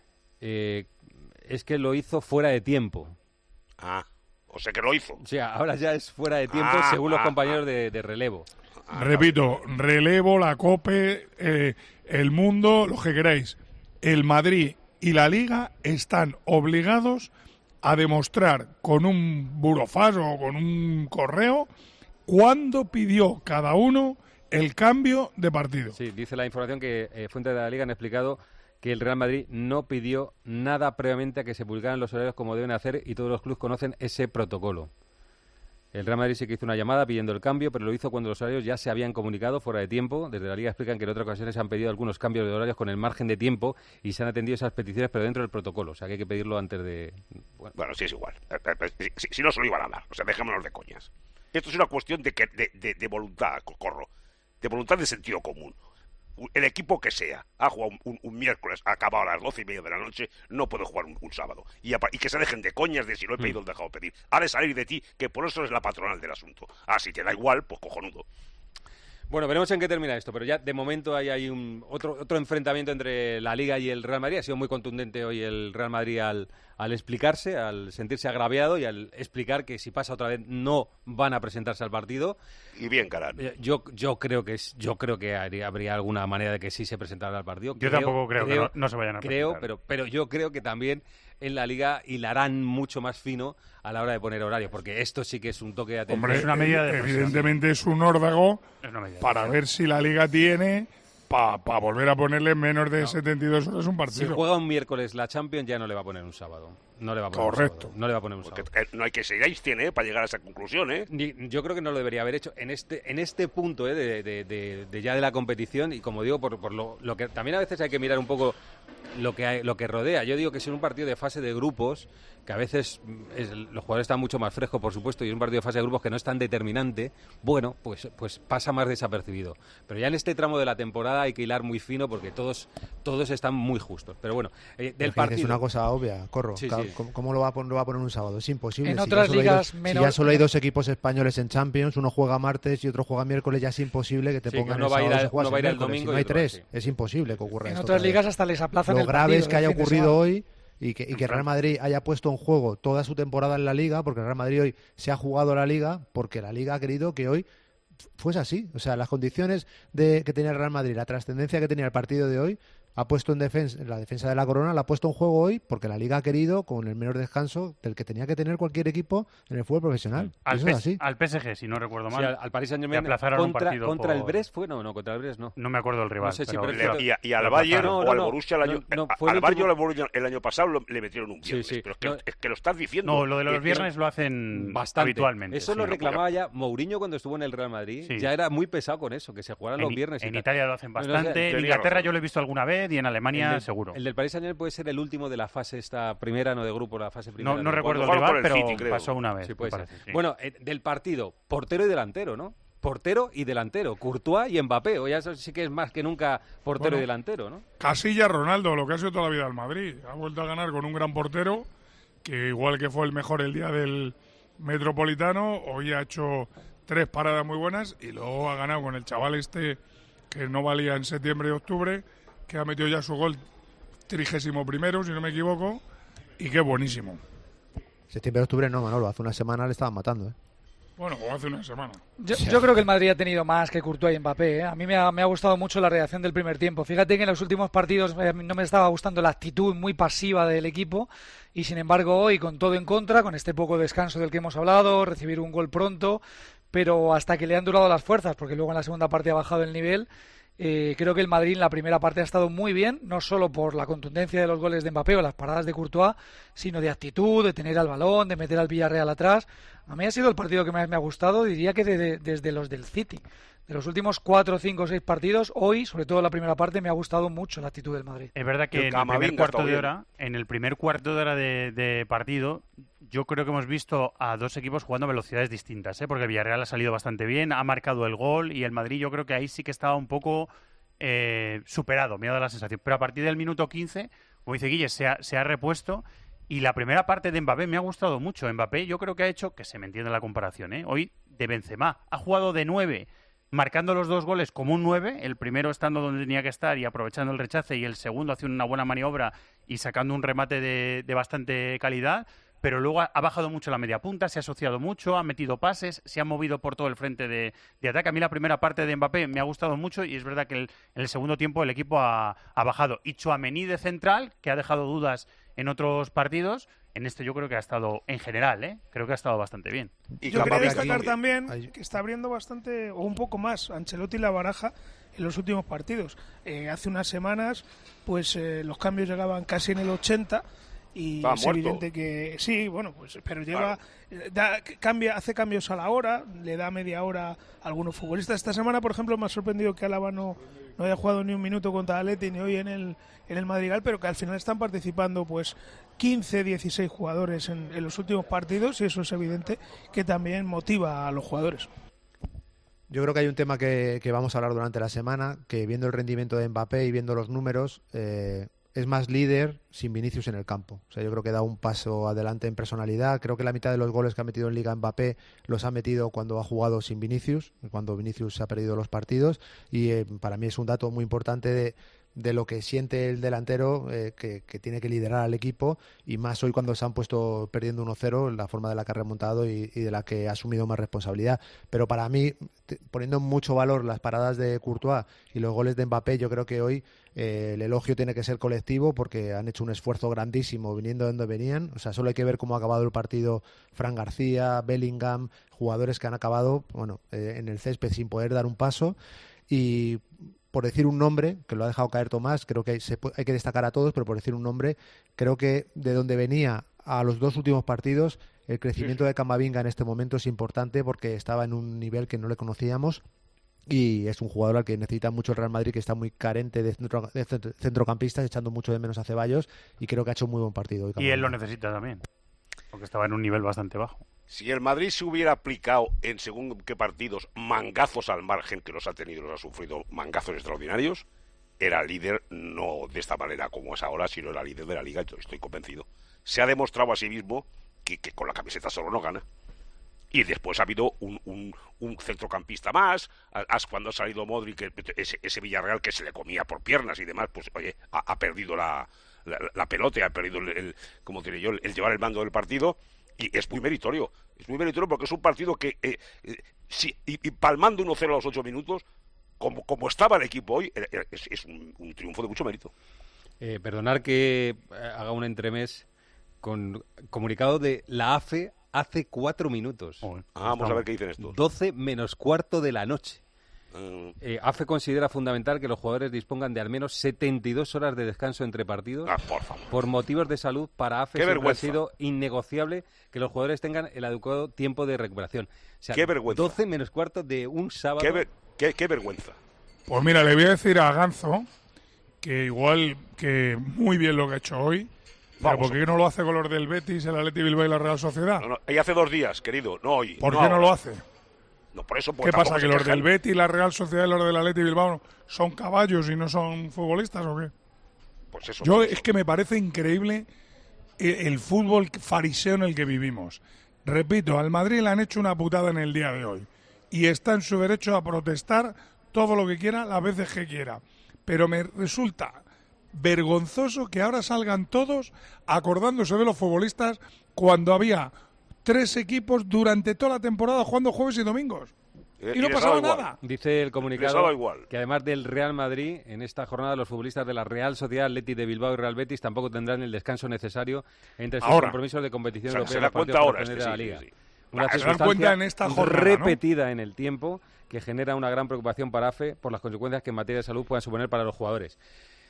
es que lo hizo fuera de tiempo. O sea que lo hizo. O sea, ahora ya es fuera de tiempo según los compañeros de Relevo. Repito, Relevo, la COPE, El Mundo, lo que queráis. El Madrid y la Liga están obligados a demostrar con un burofax o con un correo cuándo pidió cada uno el cambio de partido. Sí, dice la información que fuentes de la Liga han explicado que el Real Madrid no pidió nada previamente a que se publicaran los horarios como deben hacer y todos los clubes conocen ese protocolo. El Real Madrid sí que hizo una llamada pidiendo el cambio, pero lo hizo cuando los horarios ya se habían comunicado fuera de tiempo. Desde la Liga explican que en otras ocasiones se han pedido algunos cambios de horarios con el margen de tiempo y se han atendido esas peticiones, pero dentro del protocolo. O sea, que hay que pedirlo antes de... Bueno, sí, es igual. Si no se lo iban a dar. O sea, dejémonos de coñas. Esto es una cuestión de voluntad, Corro. De voluntad de sentido común. El equipo que sea ha jugado un miércoles, ha acabado a las 12:30 de la noche, no puede jugar un sábado. Y que se dejen de coñas de si lo he pedido o dejado pedir. Ha de salir de ti, que por eso es la patronal del asunto. Si te da igual, pues cojonudo. Bueno, veremos en qué termina esto, pero ya de momento hay otro enfrentamiento entre la Liga y el Real Madrid. Ha sido muy contundente hoy el Real Madrid al explicarse, al sentirse agraviado y al explicar que si pasa otra vez no van a presentarse al partido. Y bien, carajo. Yo creo que habría alguna manera de que sí se presentaran al partido. Yo tampoco creo que no se vayan a presentar. Pero yo creo que también en la Liga hilarán mucho más fino a la hora de poner horarios, porque esto sí que es un toque de atención. Hombre, es una medida de evidentemente es un órdago para ver si la Liga tiene para volver a ponerle menos de 72 horas un partido. Si juega un miércoles la Champions ya no le va a poner un sábado. No le va a poner Correcto. No le va a poner un sábado. Porque no hay que ser Einstein para llegar a esa conclusión, Yo creo que no lo debería haber hecho en este punto de ya de la competición, y como digo, por lo que también a veces hay que mirar un poco lo que rodea. Yo digo que si en un partido de fase de grupos, que a veces los jugadores están mucho más frescos, por supuesto, y en un partido de fase de grupos que no es tan determinante, bueno, pues pasa más desapercibido. Pero ya en este tramo de la temporada hay que hilar muy fino porque todos están muy justos. Pero bueno, del partido... Es una cosa obvia, Corro. Sí. ¿Cómo lo va a poner un sábado? Es imposible. En otras ligas si ya solo hay 2 equipos españoles en Champions, uno juega martes y otro juega miércoles, ya es imposible que te pongan el sábado. Uno va a ir el domingo. Si no hay 3, es imposible que ocurra esto. En otras ligas hasta les aplazan el partido. Lo grave es que haya ocurrido hoy y que Real Madrid haya puesto en juego toda su temporada en la Liga, porque el Real Madrid hoy se ha jugado la Liga, porque la Liga ha querido que hoy fuese así. O sea, las condiciones que tenía el Real Madrid, la trascendencia que tenía el partido de hoy, ha puesto en la defensa de la corona, la ha puesto en juego hoy porque la Liga ha querido, con el menor descanso del que tenía que tener cualquier equipo en el fútbol profesional. Eso es así. Al PSG, si no recuerdo mal. Sí, al Paris Saint-Germain contra el Brest fue, no, contra el Brest no. No me acuerdo del rival. No sé si y al Bayern o al Borussia al Bayern el año pasado le metieron un viernes. Sí. Pero es que lo estás diciendo. No, lo de los viernes lo hacen bastante habitualmente. Eso lo reclamaba ya Mourinho cuando estuvo en el Real Madrid. Ya era muy pesado con eso, que se jugaran los viernes. En Italia lo hacen bastante. En Inglaterra yo lo he visto alguna vez y en Alemania seguro. El del Paris Saint-Germain puede ser el último de la fase esta primera, no de grupo, la fase primera. No recuerdo el rival, pero pasó una vez. Sí, puede ser. Sí. Bueno, del partido, portero y delantero, ¿no? Portero y delantero, Courtois y Mbappé. O ya eso sí que es más que nunca portero y delantero, ¿no? Casillas, Ronaldo, lo que ha sido toda la vida del Madrid. Ha vuelto a ganar con un gran portero, que igual que fue el mejor el día del Metropolitano, hoy ha hecho 3 paradas muy buenas y luego ha ganado con el chaval este que no valía en septiembre y octubre, que ha metido ya su gol 31º, si no me equivoco, y qué buenísimo. Septiembre, octubre no, Manolo, hace una semana le estaban matando, Bueno, o hace una semana. Yo creo que el Madrid ha tenido más que Courtois y Mbappé. A mí me ha gustado mucho la reacción del primer tiempo. Fíjate que en los últimos partidos no me estaba gustando la actitud muy pasiva del equipo y sin embargo hoy, con todo en contra, con este poco descanso del que hemos hablado, recibir un gol pronto, pero hasta que le han durado las fuerzas, porque luego en la segunda parte ha bajado el nivel. Creo que el Madrid en la primera parte ha estado muy bien, no solo por la contundencia de los goles de Mbappé o las paradas de Courtois, sino de actitud, de tener al balón, de meter al Villarreal atrás. A mí ha sido el partido que más me ha gustado, diría que desde los del City. De los últimos 4, 5, 6 partidos, hoy, sobre todo la primera parte, me ha gustado mucho la actitud del Madrid. Es verdad que en el primer cuarto de hora de partido, yo creo que hemos visto a 2 equipos jugando a velocidades distintas, porque el Villarreal ha salido bastante bien, ha marcado el gol y el Madrid yo creo que ahí sí que estaba un poco superado, me ha dado la sensación. Pero a partir del minuto 15, como dice Guille, se ha repuesto. Y la primera parte de Mbappé me ha gustado mucho. Mbappé yo creo que ha hecho, que se me entiende la comparación, hoy de Benzema. Ha jugado de 9, marcando los 2 goles como un 9, el primero estando donde tenía que estar y aprovechando el rechace, y el segundo haciendo una buena maniobra y sacando un remate de bastante calidad. Pero luego ha bajado mucho la media punta, se ha asociado mucho, ha metido pases, se ha movido por todo el frente de ataque. A mí la primera parte de Mbappé me ha gustado mucho y es verdad que en el segundo tiempo el equipo ha bajado. Y Tchouaméni de central, que ha dejado dudas en otros partidos, en este yo creo que ha estado, en general, creo que ha estado bastante bien. Y yo quería destacar también que está abriendo bastante, o un poco más, Ancelotti la baraja en los últimos partidos. Hace unas semanas, pues los cambios llegaban casi en el 80%, y es evidente que sí, bueno, pues pero lleva hace cambios a la hora, le da media hora a algunos futbolistas. Esta semana, por ejemplo, me ha sorprendido que Álava no haya jugado ni un minuto contra Atleti ni hoy en el Madrigal, pero que al final están participando pues 15, 16 jugadores en los últimos partidos, y eso es evidente que también motiva a los jugadores. Yo creo que hay un tema que vamos a hablar durante la semana, que viendo el rendimiento de Mbappé y viendo los números, es más líder sin Vinicius en el campo. O sea, yo creo que da un paso adelante en personalidad. Creo que la mitad de los goles que ha metido en Liga Mbappé los ha metido cuando ha jugado sin Vinicius, cuando Vinicius se ha perdido los partidos, y para mí es un dato muy importante de lo que siente el delantero, que tiene que liderar al equipo, y más hoy cuando se han puesto perdiendo 1-0, la forma de la que ha remontado y de la que ha asumido más responsabilidad. Pero para mí, poniendo mucho valor las paradas de Courtois y los goles de Mbappé, yo creo que hoy el elogio tiene que ser colectivo, porque han hecho un esfuerzo grandísimo viniendo de donde venían. O sea, solo hay que ver cómo ha acabado el partido Fran García, Bellingham, jugadores que han acabado en el césped sin poder dar un paso. Y por decir un nombre, que lo ha dejado caer Tomás, creo que hay que destacar a todos, pero por decir un nombre, creo que de donde venía a los 2 últimos partidos, el crecimiento de Camavinga en este momento es importante porque estaba en un nivel que no le conocíamos y es un jugador al que necesita mucho el Real Madrid, que está muy carente de centrocampistas, echando mucho de menos a Ceballos, y creo que ha hecho un muy buen partido hoy. Y él lo necesita también, porque estaba en un nivel bastante bajo. Si el Madrid se hubiera aplicado en según qué partidos mangazos al margen, que los ha tenido, los ha sufrido, mangazos extraordinarios, era líder, no de esta manera como es ahora, sino era líder de la Liga, yo estoy convencido. Se ha demostrado a sí mismo que con la camiseta solo no gana. Y después ha habido un centrocampista más, cuando ha salido Modric, ese Villarreal que se le comía por piernas y demás, pues oye, ha perdido la pelota, ha perdido como diré yo, el llevar el mando del partido. Y es muy meritorio porque es un partido que, y palmando 1-0 a los 8 minutos, como estaba el equipo hoy, es un triunfo de mucho mérito. Perdonar que haga un entremés con comunicado de la AFE hace 4 minutos. Vamos a ver qué dicen estos. 12 menos cuarto de la noche. AFE considera fundamental que los jugadores dispongan de al menos 72 horas de descanso entre partidos. Por favor. Por motivos de salud, para AFE siempre ha sido innegociable que los jugadores tengan el adecuado tiempo de recuperación. O sea, qué vergüenza. 12 menos cuarto de un sábado. Qué vergüenza. Pues mira, le voy a decir a Ganzo que igual que muy bien lo que ha hecho hoy. ¿Por qué no lo hace con los del Betis, el Athletic Bilbao y la Real Sociedad? No, y hace 2 días, querido, no hoy. ¿Por qué no lo hace? No, por eso, ¿qué pasa, que los del Betis, la Real Sociedad y los del Athletic Bilbao son caballos y no son futbolistas o qué? Pues eso. Yo es que me parece increíble el fútbol fariseo en el que vivimos. Repito, al Madrid le han hecho una putada en el día de hoy y está en su derecho a protestar todo lo que quiera, las veces que quiera. Pero me resulta vergonzoso que ahora salgan todos acordándose de los futbolistas cuando había 3 equipos durante toda la temporada jugando jueves y domingos. Y no pasaba nada. Dice el comunicado que además del Real Madrid, en esta jornada los futbolistas de la Real Sociedad, Athletic de Bilbao y Real Betis tampoco tendrán el descanso necesario entre sus compromisos de competición europea se da cuenta ahora de la Liga. Sí. Una circunstancia en esta jornada, repetida en el tiempo que genera una gran preocupación para AFE por las consecuencias que en materia de salud puedan suponer para los jugadores.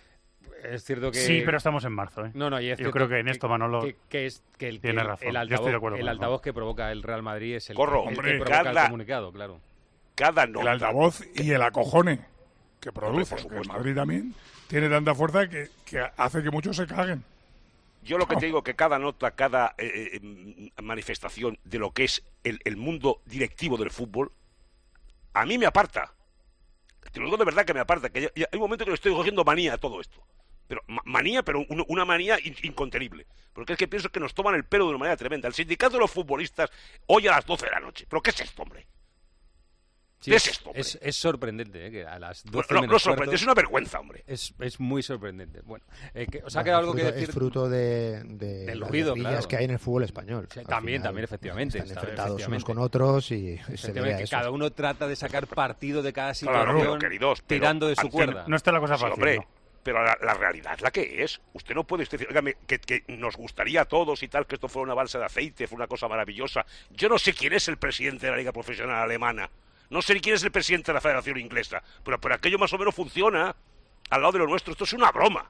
Es cierto que... Sí, pero estamos en marzo, ¿eh? No, y es yo creo que en esto Manolo tiene razón. El altavoz que provoca el Real Madrid es el que provoca el comunicado, claro. Cada nota. El altavoz y el acojone que produce. Porque el Madrid también tiene tanta fuerza que hace que muchos se caguen. Yo lo que te digo que cada nota, cada manifestación de lo que es el mundo directivo del fútbol, a mí me aparta. Te lo digo de verdad que me aparta. Que hay un momento que le estoy cogiendo manía a todo esto. Pero manía, pero una manía incontenible. Porque es que pienso que nos toman el pelo de una manera tremenda. El sindicato de los futbolistas hoy a las 12 de la noche. ¿Pero qué es esto, hombre? Sí, es sorprendente, que a las 12 no sorprende, es una vergüenza, hombre. Es muy sorprendente. Bueno, ¿os ha quedado algo que decir? Es fruto de del las ruido, guerrillas que hay en el fútbol español. Sí, también, efectivamente. Están enfrentados unos con otros y se ve que eso. Cada uno trata de sacar partido de cada situación, tirando de su cuerda. No está la cosa fácil, hombre, ¿no? Pero la realidad es la que es. Usted no puede decir, óigame, que nos gustaría a todos y tal, que esto fuera una balsa de aceite, fue una cosa maravillosa. Yo no sé quién es el presidente de la Liga Profesional Alemana. No sé ni quién es el presidente de la Federación Inglesa, pero aquello más o menos funciona al lado de lo nuestro. Esto es una broma.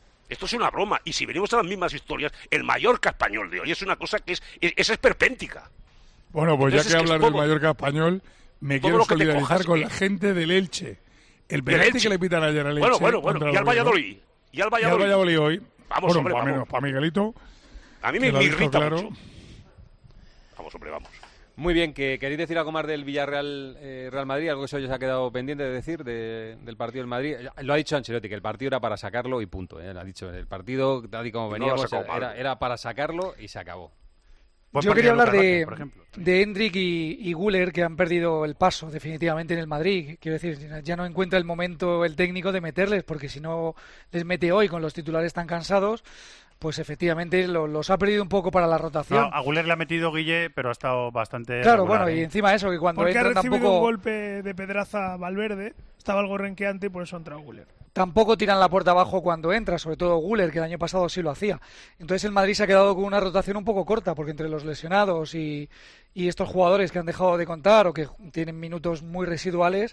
Y si venimos a las mismas historias, el Mallorca español de hoy es una cosa que es esperpéntica. Bueno, pues entonces, ya que hablas del Mallorca español, me quiero solidarizar con la gente del Elche. El penalti que le pitan ayer al Elche. Bueno. Y al Valladolid. Y al Valladolid hoy. Vamos, hombre, vamos. Para Miguelito. A mí me irrita mucho. Vamos, hombre, vamos. Muy bien, que queréis decir algo más del Villarreal Real Madrid, algo que eso ya se ha quedado pendiente de decir del partido del Madrid. Lo ha dicho Ancelotti, que el partido era para sacarlo y punto. Lo ha dicho, el partido, tal y como veníamos, era para sacarlo y se acabó. Yo quería hablar de Hendrik y Güler, que han perdido el paso definitivamente en el Madrid. Quiero decir, ya no encuentra el momento el técnico de meterles, porque si no les mete hoy con los titulares tan cansados, pues efectivamente los ha perdido un poco para la rotación. No, a Güler le ha metido Guille, pero ha estado bastante claro, regular, bueno, y encima eso, que cuando porque entra ha recibido tampoco... un golpe de pedraza Valverde, estaba algo renqueante y por eso ha entrado Güler. Tampoco tiran la puerta abajo cuando entra, sobre todo Güler, que el año pasado sí lo hacía. Entonces el Madrid se ha quedado con una rotación un poco corta, porque entre los lesionados y estos jugadores que han dejado de contar o que tienen minutos muy residuales,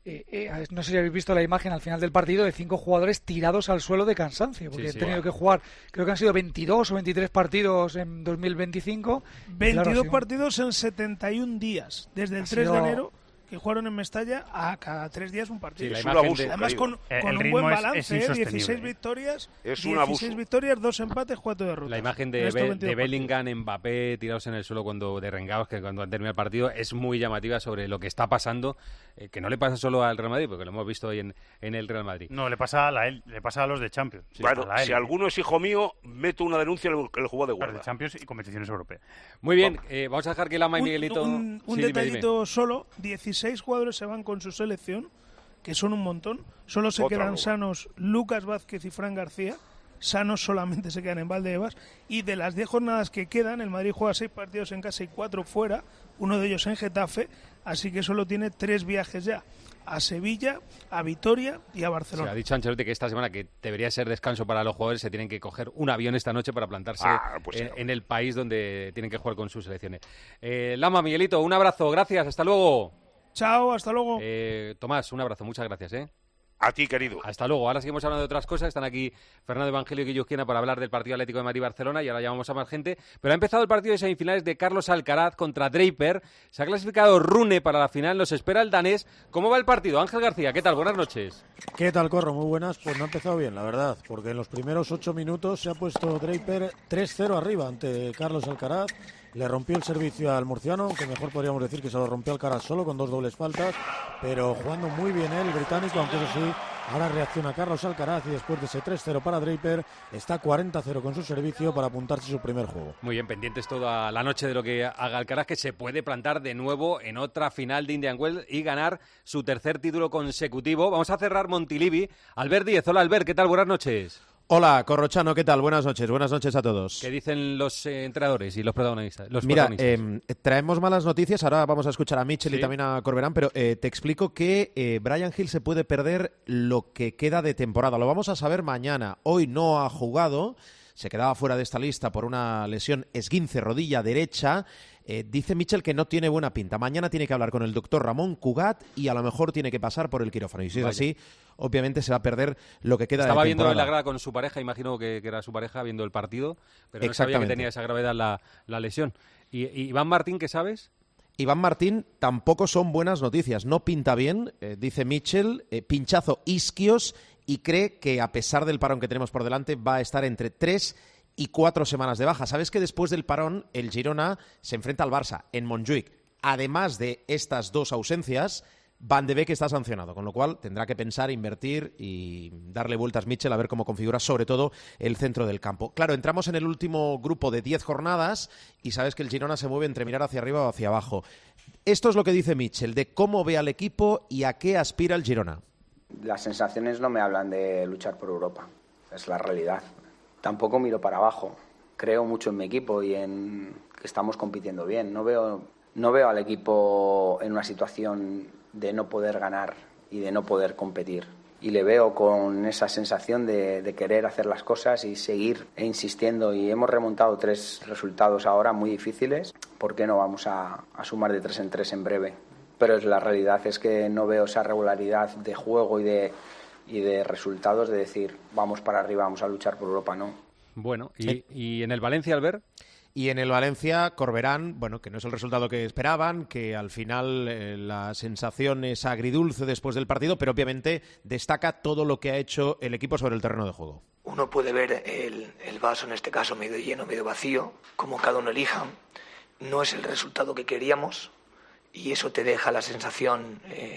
no sé si habéis visto la imagen al final del partido de 5 jugadores tirados al suelo de cansancio, porque han tenido que jugar, creo que han sido 22 o 23 partidos en 2025. 22 partidos en 71 días, desde el 3 de enero, que jugaron en Mestalla, a cada 3 días un partido. Sí, además con un buen balance, 16 victorias, 16 victorias, 2 empates, 4 derrotas. La imagen de Bellingham, Mbappé tirados en el suelo derrengados cuando han terminado el partido es muy llamativa sobre lo que está pasando, que no le pasa solo al Real Madrid, porque lo hemos visto hoy en el Real Madrid. No, le pasa a los de Champions. Sí, bueno, si alguno es hijo mío, meto una denuncia en el juego de guarda. De Champions y competiciones europeas. Muy bien, vamos a dejar que Lama y Miguelito... Un detallito solo, 16 jugadores se van con su selección, que son un montón. Solo se quedan sanos Lucas Vázquez y Fran García. Sanos solamente se quedan en Valdebebas. Y de las 10 jornadas que quedan, el Madrid juega 6 partidos en casa y 4 fuera, uno de ellos en Getafe, así que solo tiene 3 viajes ya. A Sevilla, a Vitoria y a Barcelona. Se ha dicho Ancelotti que esta semana, que debería ser descanso para los jugadores, se tienen que coger un avión esta noche para plantarse en el país donde tienen que jugar con sus selecciones. Lama, Miguelito, un abrazo, gracias, hasta luego. Chao, hasta luego. Tomás, un abrazo, muchas gracias. A ti, querido. Hasta luego. Ahora seguimos hablando de otras cosas. Están aquí Fernando Evangelio y Guillo Esquina para hablar del partido Atlético de Madrid-Barcelona y ahora llamamos a más gente. Pero ha empezado el partido de semifinales de Carlos Alcaraz contra Draper. Se ha clasificado Rune para la final. Nos espera el danés. ¿Cómo va el partido? Ángel García, ¿qué tal? Buenas noches. ¿Qué tal, Corro? Muy buenas. Pues no ha empezado bien, la verdad, porque en los primeros 8 minutos se ha puesto Draper 3-0 arriba ante Carlos Alcaraz. Le rompió el servicio al murciano, aunque mejor podríamos decir que se lo rompió Alcaraz solo con 2 dobles faltas, pero jugando muy bien el británico, aunque eso sí, ahora reacciona Carlos Alcaraz y después de ese 3-0 para Draper, está 40-0 con su servicio para apuntarse su primer juego. Muy bien, pendientes toda la noche de lo que haga Alcaraz, que se puede plantar de nuevo en otra final de Indian Wells y ganar su tercer título consecutivo. Vamos a cerrar Montilivi. Albert Díez, hola Albert, ¿qué tal? Buenas noches. Hola, Corrochano, ¿qué tal? Buenas noches a todos. ¿Qué dicen los entrenadores y los protagonistas? Mira, traemos malas noticias, ahora vamos a escuchar a Mitchell y también a Corberán, pero te explico que Bryan Gil se puede perder lo que queda de temporada. Lo vamos a saber mañana. Hoy no ha jugado, se quedaba fuera de esta lista por una lesión esguince rodilla derecha. Dice Mitchell que no tiene buena pinta. Mañana tiene que hablar con el doctor Ramón Cugat y a lo mejor tiene que pasar por el quirófano. Y si es así, obviamente se va a perder lo que queda de temporada. Estaba viendo en la grada con su pareja, imagino que era su pareja viendo el partido, pero no sabía que tenía esa gravedad la lesión. ¿Y Iván Martín, qué sabes? Iván Martín tampoco son buenas noticias. No pinta bien, dice Mitchell, pinchazo isquios, y cree que a pesar del parón que tenemos por delante va a estar entre 3 y 4 semanas de baja. Sabes que después del parón el Girona se enfrenta al Barça en Montjuïc. Además de estas 2 ausencias, Van de Beek está sancionado, con lo cual tendrá que pensar, invertir y darle vueltas Mitchell a ver cómo configura sobre todo el centro del campo. Claro, entramos en el último grupo de 10 jornadas y sabes que el Girona se mueve entre mirar hacia arriba o hacia abajo. Esto es lo que dice Mitchell de cómo ve al equipo y a qué aspira el Girona. Las sensaciones no me hablan de luchar por Europa, es la realidad. Tampoco miro para abajo. Creo mucho en mi equipo y en que estamos compitiendo bien. No veo al equipo en una situación de no poder ganar y de no poder competir. Y le veo con esa sensación de querer hacer las cosas y seguir insistiendo. Y hemos remontado 3 resultados ahora muy difíciles. ¿Por qué no vamos a sumar de 3 en 3 en breve? Pero la realidad es que no veo esa regularidad de juego y de resultados de decir vamos para arriba, vamos a luchar por Europa, no. Bueno, ¿y en el Valencia, Albert? Y en el Valencia, Corberán, bueno, que no es el resultado que esperaban, que al final la sensación es agridulce después del partido, pero obviamente destaca todo lo que ha hecho el equipo sobre el terreno de juego. Uno puede ver el vaso, en este caso, medio lleno, medio vacío, como cada uno elija. No es el resultado que queríamos y eso te deja la sensación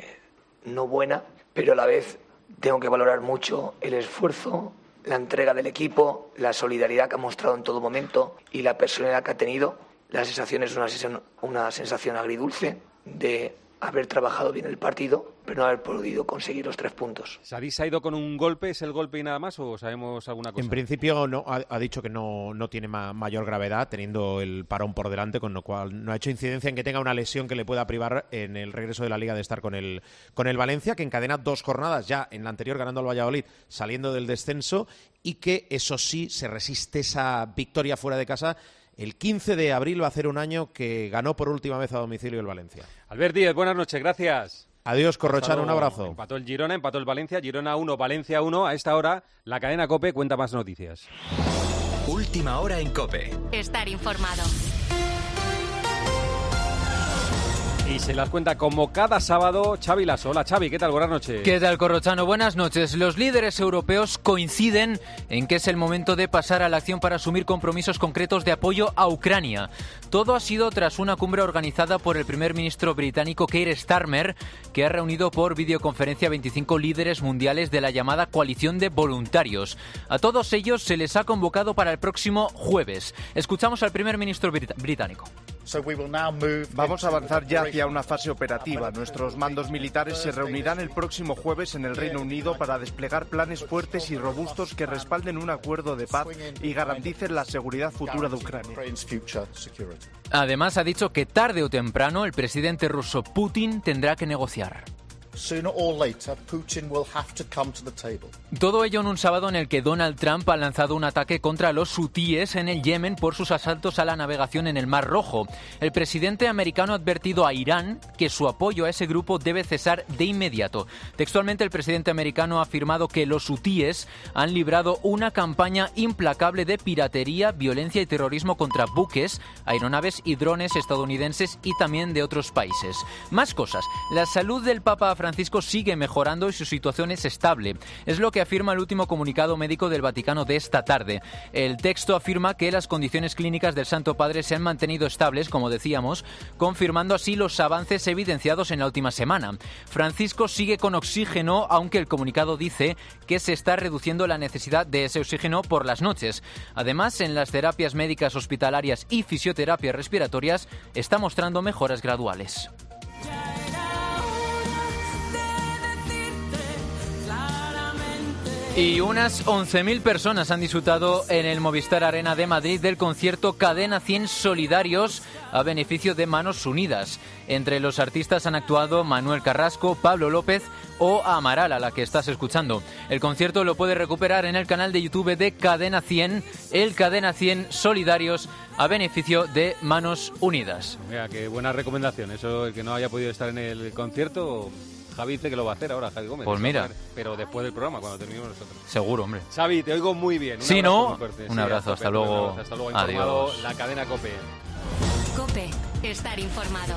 no buena, pero a la vez tengo que valorar mucho el esfuerzo, la entrega del equipo, la solidaridad que ha mostrado en todo momento y la personalidad que ha tenido. La sensación es una sensación agridulce de haber trabajado bien el partido, pero no haber podido conseguir los 3 puntos. ¿Sadis ha ido con un golpe? ¿Es el golpe y nada más o sabemos alguna cosa? En principio no, ha dicho que no tiene mayor gravedad, teniendo el parón por delante, con lo cual no ha hecho incidencia en que tenga una lesión que le pueda privar en el regreso de la Liga de estar con el Valencia, que encadena 2 jornadas ya en la anterior ganando al Valladolid, saliendo del descenso, y que eso sí se resiste esa victoria fuera de casa. El 15 de abril va a hacer un año que ganó por última vez a domicilio el Valencia. Albert Díez, buenas noches, gracias. Adiós, Corrochano, un abrazo. Empató el Girona, empató el Valencia, Girona 1, Valencia 1. A esta hora, la cadena COPE cuenta más noticias. Última hora en COPE. Estar informado. Y se las cuenta como cada sábado Xavi Lasso. Hola Xavi, ¿qué tal? Buenas noches. ¿Qué tal, Corrochano? Buenas noches. Los líderes europeos coinciden en que es el momento de pasar a la acción para asumir compromisos concretos de apoyo a Ucrania. Todo ha sido tras una cumbre organizada por el primer ministro británico Keir Starmer, que ha reunido por videoconferencia 25 líderes mundiales de la llamada coalición de voluntarios. A todos ellos se les ha convocado para el próximo jueves. Escuchamos al primer ministro británico. Vamos a avanzar ya hacia una fase operativa. Nuestros mandos militares se reunirán el próximo jueves en el Reino Unido para desplegar planes fuertes y robustos que respalden un acuerdo de paz y garanticen la seguridad futura de Ucrania. Además, ha dicho que tarde o temprano el presidente ruso Putin tendrá que negociar. Todo ello en un sábado en el que Donald Trump ha lanzado un ataque contra los hutíes en el Yemen por sus asaltos a la navegación en el Mar Rojo. El presidente americano ha advertido a Irán que su apoyo a ese grupo debe cesar de inmediato. Textualmente, el presidente americano ha afirmado que los hutíes han librado una campaña implacable de piratería, violencia y terrorismo contra buques, aeronaves y drones estadounidenses y también de otros países. Más cosas. La salud del Papa Francisco sigue mejorando y su situación es estable. Es lo que afirma el último comunicado médico del Vaticano de esta tarde. El texto afirma que las condiciones clínicas del Santo Padre se han mantenido estables, como decíamos, confirmando así los avances evidenciados en la última semana. Francisco sigue con oxígeno, aunque el comunicado dice que se está reduciendo la necesidad de ese oxígeno por las noches. Además, en las terapias médicas hospitalarias y fisioterapias respiratorias está mostrando mejoras graduales. Y unas 11.000 personas han disfrutado en el Movistar Arena de Madrid del concierto Cadena 100 Solidarios a beneficio de Manos Unidas. Entre los artistas han actuado Manuel Carrasco, Pablo López o Amaral, a la que estás escuchando. El concierto lo puedes recuperar en el canal de YouTube de Cadena 100, el Cadena 100 Solidarios a beneficio de Manos Unidas. Mira, qué buena recomendación. Eso, el que no haya podido estar en el concierto... Javi dice que lo va a hacer ahora, Javi Gómez. Pues mira. Pero después del programa, cuando terminemos nosotros. Seguro, hombre. Xavi, te oigo muy bien. Sí, ¿no? Un abrazo, hasta luego. Hasta luego. Adiós. La cadena COPE. COPE, estar informado.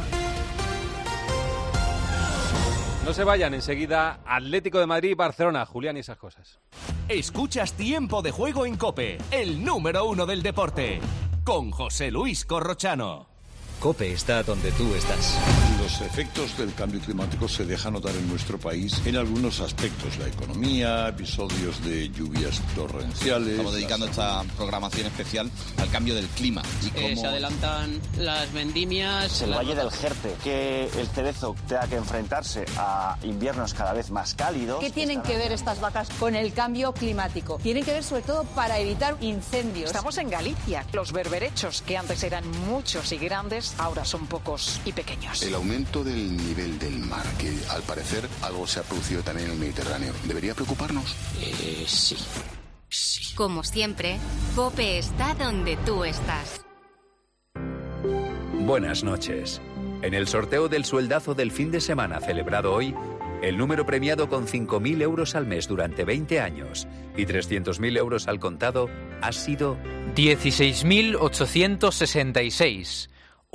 No se vayan, enseguida Atlético de Madrid y Barcelona. Julián y esas cosas. Escuchas Tiempo de Juego en COPE, el número 1 del deporte. Con José Luis Corrochano. COPE está donde tú estás. Los efectos del cambio climático se dejan notar en nuestro país en algunos aspectos. La economía, episodios de lluvias torrenciales. Estamos dedicando esta programación especial al cambio del clima. Y cómo... se adelantan las vendimias. El Valle del Jerte, que el cerezo tenga que enfrentarse a inviernos cada vez más cálidos. ¿Qué tienen que ver estas vacas con el cambio climático? Tienen que ver sobre todo para evitar incendios. Estamos en Galicia. Los berberechos, que antes eran muchos y grandes, ahora son pocos y pequeños. El aumento del nivel del mar, que al parecer algo se ha producido también en el Mediterráneo, ¿debería preocuparnos? Sí. Como siempre, COPE está donde tú estás. Buenas noches. En el sorteo del sueldazo del fin de semana celebrado hoy, el número premiado con 5.000 euros al mes durante 20 años y 300.000 euros al contado ha sido 16.866.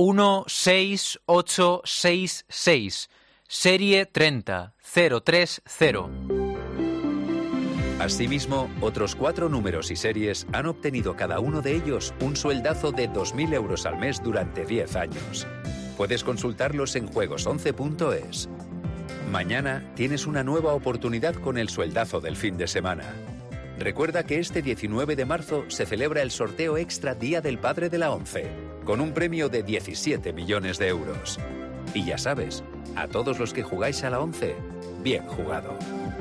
16866, serie 30030. Asimismo, otros 4 números y series han obtenido cada uno de ellos un sueldazo de 2.000 euros al mes durante 10 años. Puedes consultarlos en juegos11.es. Mañana tienes una nueva oportunidad con el sueldazo del fin de semana. Recuerda que este 19 de marzo se celebra el sorteo extra Día del Padre de la ONCE, con un premio de 17 millones de euros. Y ya sabes, a todos los que jugáis a la ONCE, bien jugado.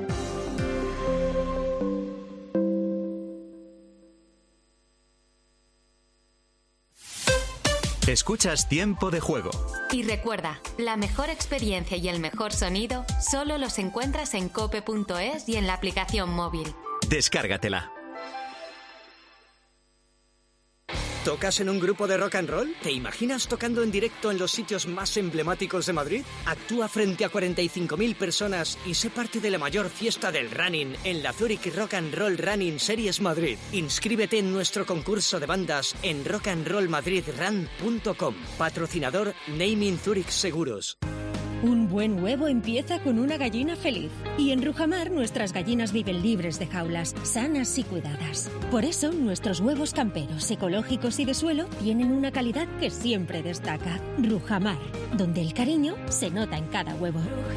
Escuchas Tiempo de Juego. Y recuerda, la mejor experiencia y el mejor sonido solo los encuentras en cope.es y en la aplicación móvil. Descárgatela. ¿Tocas en un grupo de rock and roll? ¿Te imaginas tocando en directo en los sitios más emblemáticos de Madrid? Actúa frente a 45.000 personas y sé parte de la mayor fiesta del running en la Zurich Rock and Roll Running Series Madrid. Inscríbete en nuestro concurso de bandas en rockandrollmadridrun.com. Patrocinador Naming Zurich Seguros. Un buen huevo empieza con una gallina feliz. Y en Rujamar nuestras gallinas viven libres de jaulas, sanas y cuidadas. Por eso nuestros huevos camperos, ecológicos y de suelo tienen una calidad que siempre destaca. Rujamar, donde el cariño se nota en cada huevo.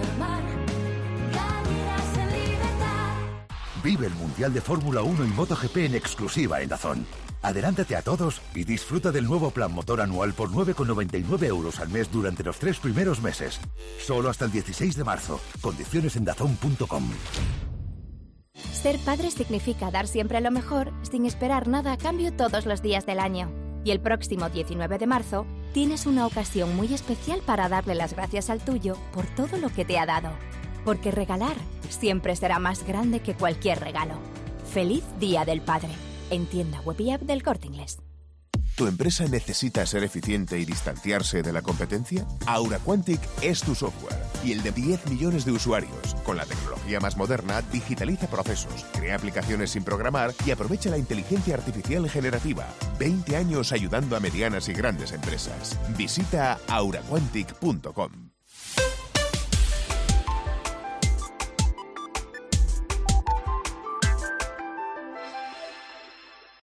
Vive el Mundial de Fórmula 1 y MotoGP en exclusiva en DAZN. Adelántate a todos y disfruta del nuevo plan motor anual por 9,99 € al mes durante los 3 primeros meses. Solo hasta el 16 de marzo. Condiciones en dazn.com. Ser padre significa dar siempre lo mejor sin esperar nada a cambio todos los días del año. Y el próximo 19 de marzo tienes una ocasión muy especial para darle las gracias al tuyo por todo lo que te ha dado. Porque regalar siempre será más grande que cualquier regalo. ¡Feliz Día del Padre! En tienda web y app del Corte Inglés. ¿Tu empresa necesita ser eficiente y distanciarse de la competencia? AuraQuantic es tu software y el de 10 millones de usuarios. Con la tecnología más moderna, digitaliza procesos, crea aplicaciones sin programar y aprovecha la inteligencia artificial generativa. 20 años ayudando a medianas y grandes empresas. Visita auraquantic.com.